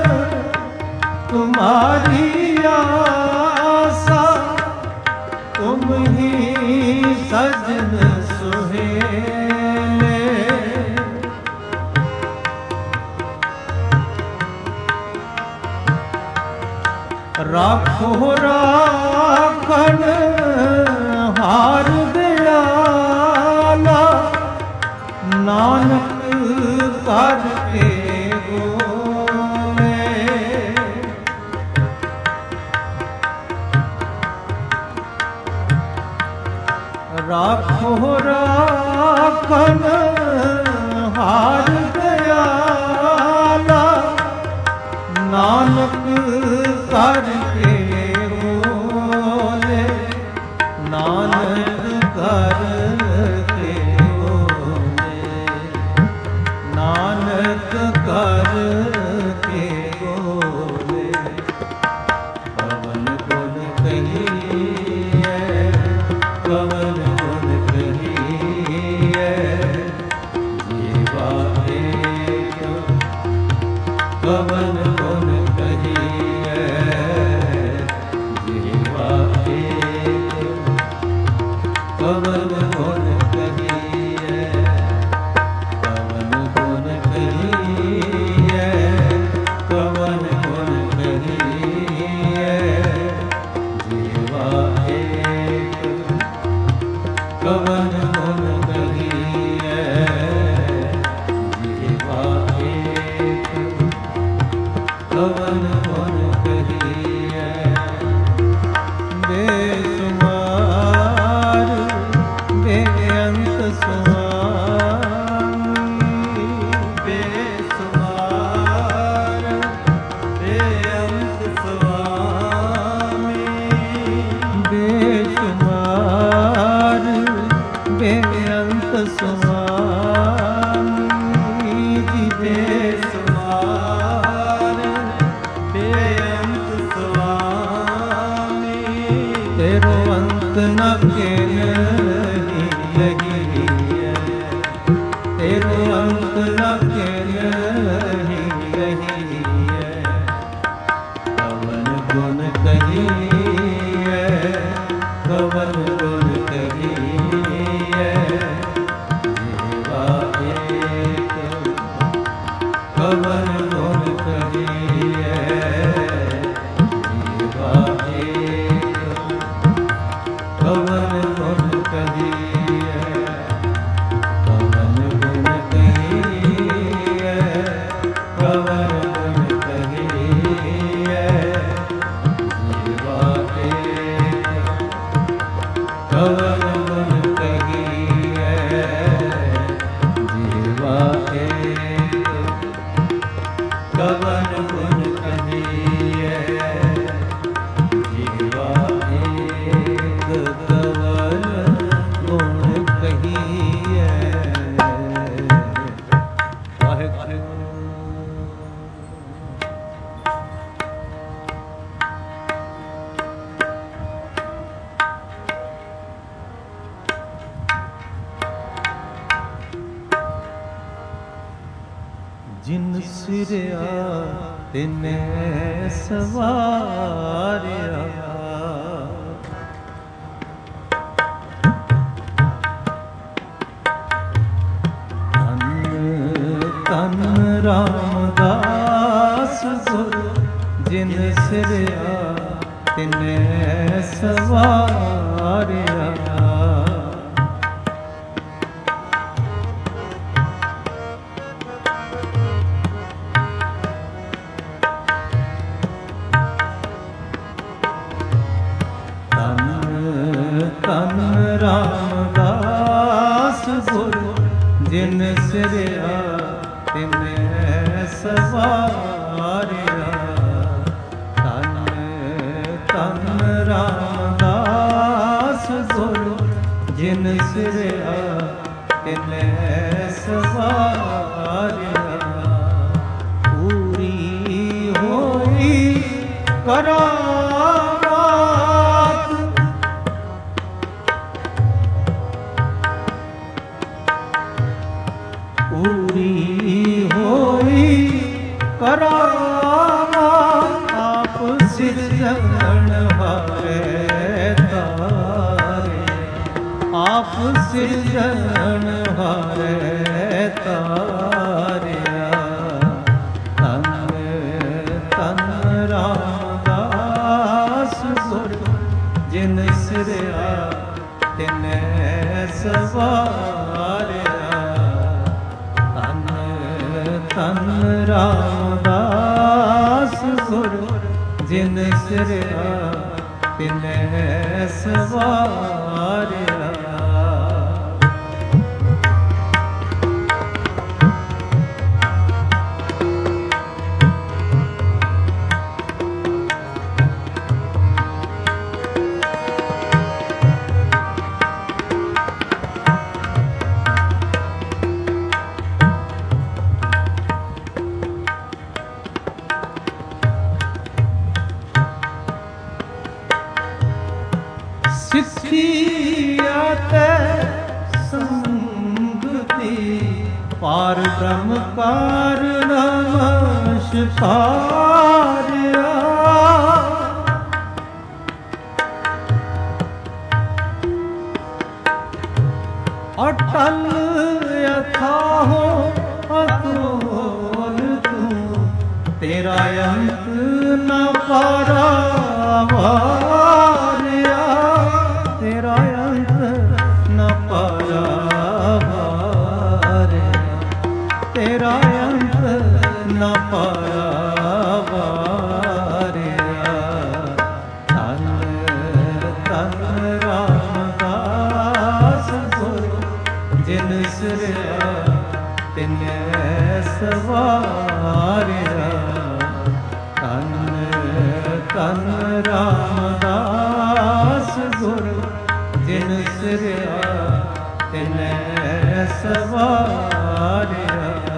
[SPEAKER 1] तुम्हारी आशा। तुम ही सजन सुहेले। राखो राखन हार दयाला। नानक करके बोले। ਰਾਖੋ ਰਾਖਨ ਹਾਰ ਦਇਆਲਾ, ਨਾਨਕ ਕਰਕੇ ਬੋਲੇ, ਨਾਨਕ ਕਰਕੇ ਬੋਲੇ, ਨਾਨਕ ਕਰਕੇ ਬੋਲੇ। ਪਵਨ ਗੁਣ ਕਹੀਏ, ਪਵਨ ਗੁਣ ਕਹੀਏ, ਜੀਵਾ ਏਕ। ਪਵਨ ਗੁਣ ਕਹੀਏ, ਜੀਵਾ ਏਕ। ਪਵਨ ਗੁਣ ਕਹੀਏ, ਪਵਨ ਗੁਣ ਕਹੀਏ, ਪਵਨ ਗੁਣ ਕਹੀਏ, ਜੀਵਾ ਏਕ। ਪਵਨ ਗੁਣ ਕਹੀਏ, ਜੀਵਾ ਏਕ। ਪਵਨ ਗੁਣ ਕਹੀਏ, ਬੇਸ਼ੁਮਾਰ ਬੇਅੰਤ ਸੁਆਮੀ, ਬੇਸ਼ੁਮਾਰ ਬੇਅੰਤ ਸੁਆਮੀ, ਬੇਸ਼ੁਮਾਰ ਬੇਅੰਤ ਸੁਆਮੀ ਜੀ, ਬੇਸ਼ੁਮਾਰ ਬੇਅੰਤ ਸੁਆਮੀ। ਤੇਰੋ ਅੰਤ ਨ ਕੇਨਹੀ ਲਹੀ ਹੈ, ਤੇਰੋ ਅੰਤ ਨ ਕੇਨਹੀ ਲਹੀ ਹੈ। ਪਵਨ ਗੁਣ ਕਹੀਏ, ਪਵਨ ਗੁਣ ਕਹੀਏ, ਜੀਵਾ ਏਕ। ਪਵਨ ਗੁਣ ਕਹੀਏ, ਜੀਵਾ ਏਕ। ਪਵਨ ਗੁਣ ਕਹੀਏ, ਪਵਨ ਗੁਣ ਕਹੀਏ, ਪਵਨ ਗੁਣ ਕਹੀਏ, ਜੀਵਾ ਏਕ। ਪਵਨ ਗੁਣ ਕਹੀਏ, ਜੀਵਾ ਏਕ। ਪਵਨ ਗੁਣ ਕਹੀਏ, ਜੀਵਾ ਏਕ। ਪਵਨ ਗੁਣ ਕਹੀਏ। ਵਾਹਿਗੁਰੂ। ਜਿਨ ਸਿਰਿਆ ਤਿਨੇ ਸਵਾਰਿਆ, ਧੰਨ ਧੰਨ ਰਾਮਦਾਸ ਗੁਰ, ਜਿਨ ਸਿਰਿਆ ਤਿਨੇ ਸਵਾਰਿਆ। ਧੰਨ ਰਾਮਦਾਸ ਗੁਰ, ਜਿਨ ਸਿਰਿਆ ਤਿਨੇ ਸਵਾਰਿਆ। ਧੰਨ ਧੰਨ ਰਾਮਦਾਸ ਗੁਰ, ਜਿਨ ਸਿਰਿਆ ਤਿਨੇ ਸਵਾਰਿਆ। ਪੂਰੀ ਹੋਈ ਕਰਾਮਾਤ, ਪੂਰੀ ਹੋਈ ਕਰਾਮਾਤ। ਆਪ ਸਿਰਜਣਹਾਰੇ ਤਾਰੇ, ਆਪ ਸਿਰਜਣਹਾਰੇ ਤਾਰਿਆ। ਧੰਨ ਧੰਨ ਰਾਮਦਾਸ ਗੁਰ, ਜਿਨ ਸਿਰਿਆ ਤਿਨੇ ਸਵਾਰਿਆ। ਧੰਨ ਧੰਨ ਰਾਮਦਾਸ ਗੁਰ, ਜਿਨ ਸਿਰਿਆ ਤਿਨੇ ਸਵਾਰਿਆ। ब्रह्मकार नमस्कारिया अटल यथाहो अतुल तू तेरा अंत न पारावारिया तेरा अंत न पारावारिया तेरा अंत न पारावारिया धन धन रामदास गुरु जिन सिरया तिने सवारिया धन धन रामदास गुरु जिन सिरया तिने सवारिया।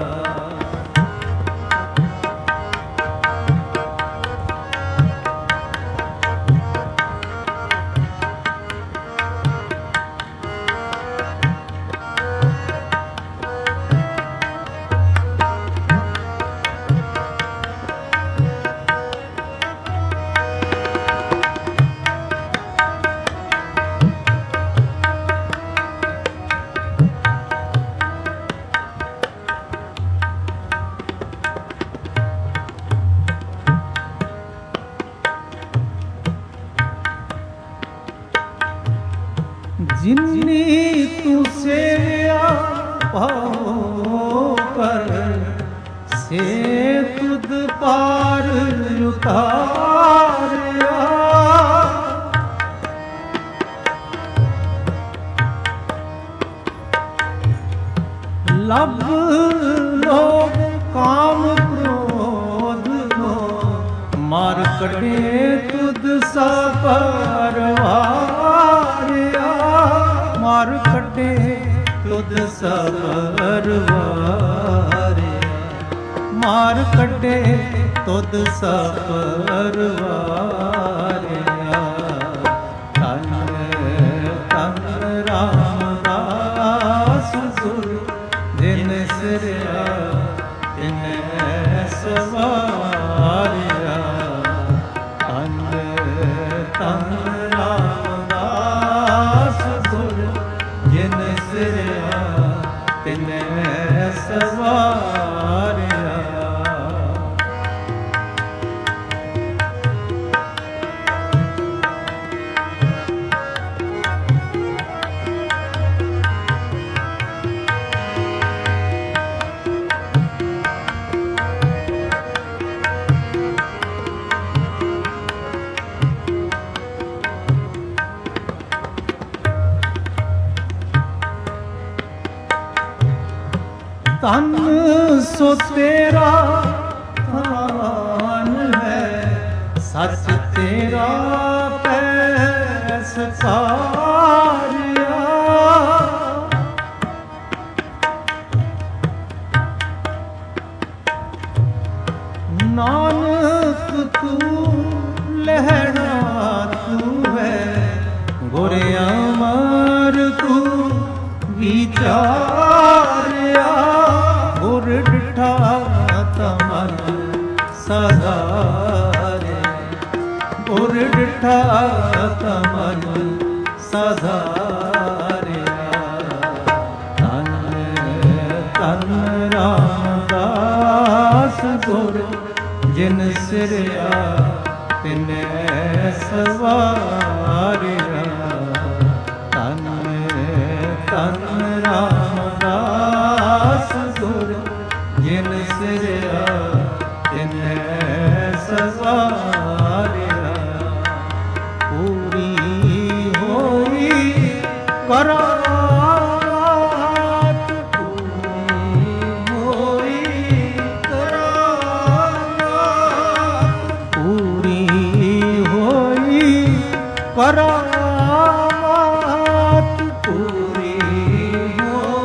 [SPEAKER 1] जिन्नी तू सेविया पाओ कर से तुद पार उतारिया लब लोग काम क्रोध हो मार कटे तुद सा परवारिया मार कटे तुद सा परवारिया मार कटे तुद सा परवारिया धन धन रामदास गुरु जिन सिरया तिने सवारिया धन धन रामदास गुरु जिन सिरया तिने सवारिया। तन सो तेरा थान है सच तेरा पैस सारिया नानक तू लहरा तू है गोरे अमर तू विचारिया गुर डिठा तमन सधारे गुर डिठा तमन सधारे धन धन रामदास गुरु जिन सिरया तिने सवारिया धन धन रामदास गुरु जिन सिरया तिने सवारिया पूरी होई करात पूरी होई करात पूरी होई करात पूरी हो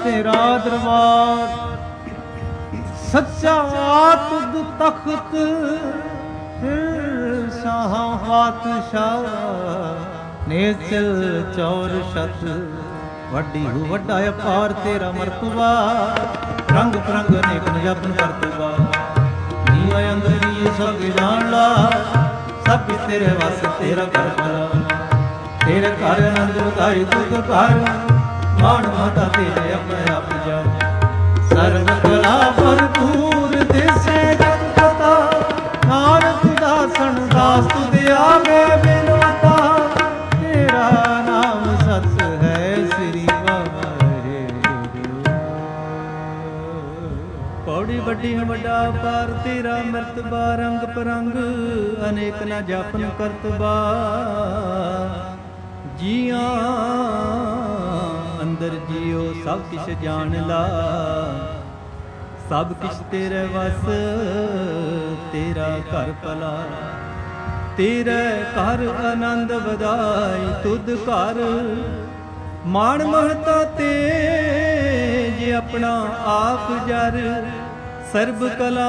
[SPEAKER 1] ਤੇਰਾ ਦਰਬਾਰ, ਸੱਚਾ ਤੁਧ ਤਖਤ ਫਿਰ ਸ਼ਾਹ ਬਾਦਸ਼ਾਹ, ਨੇਚਲ ਚੌਰ ਸ਼ਤ ਵੱਡੀ ਹੋ ਵੱਡਾ ਅਪਾਰ ਤੇਰਾ ਮਰਤਬਾ, ਰੰਗ ਬਰੰਗ ਅਨੇਕ ਜਪਨ ਕਰਤਬਾ, ਨੀਵਾਂ ਅੰਦਰ ਨੀ ਸਭ ਜਾਣ ਲਾ, ਸਭ ਤੇਰੇ ਵਸ ਤੇਰਾ ਕਰ ਭਲਾ, ਤੇਰੇ ਘਰ ਆਨੰਦ ਵਧਾਈ ਤੁਧ ਘਰ, ਮਾਣ ਮਾਤਾ ਤੇਰੇ ਆਪਣੇ ਆਪ ਜਾ, ਸਰਬ ਕਲਾ ਭਰਪੂਰ ਦਿਸੇ ਜਗ ਕਥਾ, ਨਾਨਕ ਦਾਸਨ ਦਾਸ ਤੁਧ ਆਗੇ ਬਿਨਵਤਾ, ਤੇਰਾ ਨਾਮ ਸਤ ਹੈ ਸ੍ਰੀ ਵਾਹਿਗੁਰੂ। ਪੌੜੀ ਵੱਡੀ ਵੱਡਾ ਪਾਰ ਤੇਰਾ ਮਰਤਬਾ, ਰੰਗ ਪਰੰਗ ਅਨੇਕ ਨਾ ਜਾਪਨ ਕਰਤਬਾ, ਜੀਆਂ ਅੰਦਰ ਜੀਓ ਸਭ ਕਿਛ ਜਾਣ ਲਾ, ਸਭ ਕਿਛ ਤੇਰੇ ਵਸ ਤੇਰਾ ਘਰ ਭਲਾ, ਤੇਰੇ ਘਰ ਆਨੰਦ ਵਧਾਈ ਤੁਧ ਘਰ, ਮਾਣ ਮਹਤਾ ਤੇ ਜੇ ਆਪਣਾ ਆਪ ਜਰ, ਸਰਬ ਕਲਾ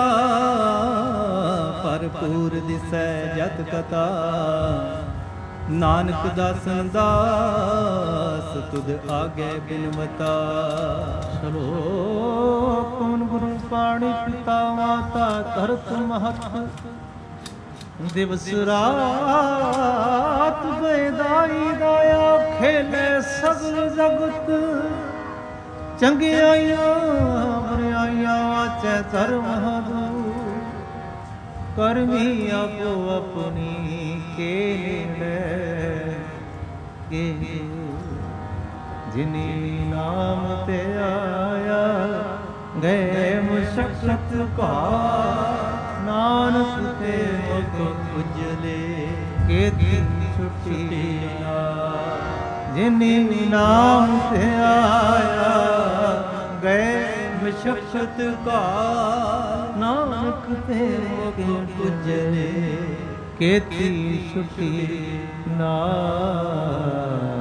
[SPEAKER 1] ਭਰਪੂਰ ਦਿਸੈ ਜਤ ਕਥਾ, ਨਾਨਕ ਦਾਸਨ ਦਾਸ ਤੁਧ ਆਗੇ ਬਿਨਵਤਾ। ਸ਼ਲੋਕ ਕੌਣ ਗੁਰੂ ਪਾਣੀ ਪਿਤਾ ਮਾਤਾ ਧਰਤ ਮਹਤ, ਦਿਵਸ ਰਾਤ ਬੇਦਾਈ ਦਾਇਆ, ਖੇਲੇ ਸਗਲ ਜਗਤ ਚੰਗਿਆਈਆਂ ਬੁਰਾਈਆਂ ਵਾਚੈ ਧਰਮ ਹਦੂ, ਕਰਮੀ ਆਪੋ ਆਪਣੀ ਕੇ ਨੇੜੇ, ਕੇ ਜਿਨੀ ਨਾਮ ਤੇ ਆਇਆ ਗਏ ਮੁਸ਼ਕਤ ਕਾ, ਨਾਨਕ ਤੇ ਮੁਖ ਉਜਲੇ ਕੇਤੀ ਛੁਟੀ ਨਾ, ਜਿਨੀ ਨਾਮ ਤੇ ਆਇਆ ਗਏ ਮੁਸ਼ਕਤ ਕਾ, ਨਾਨਕ ਤੇ ਮੁਖ ਉਜਲੇ ਕੇਤੀ ਛੁਟੀ ਨਾ।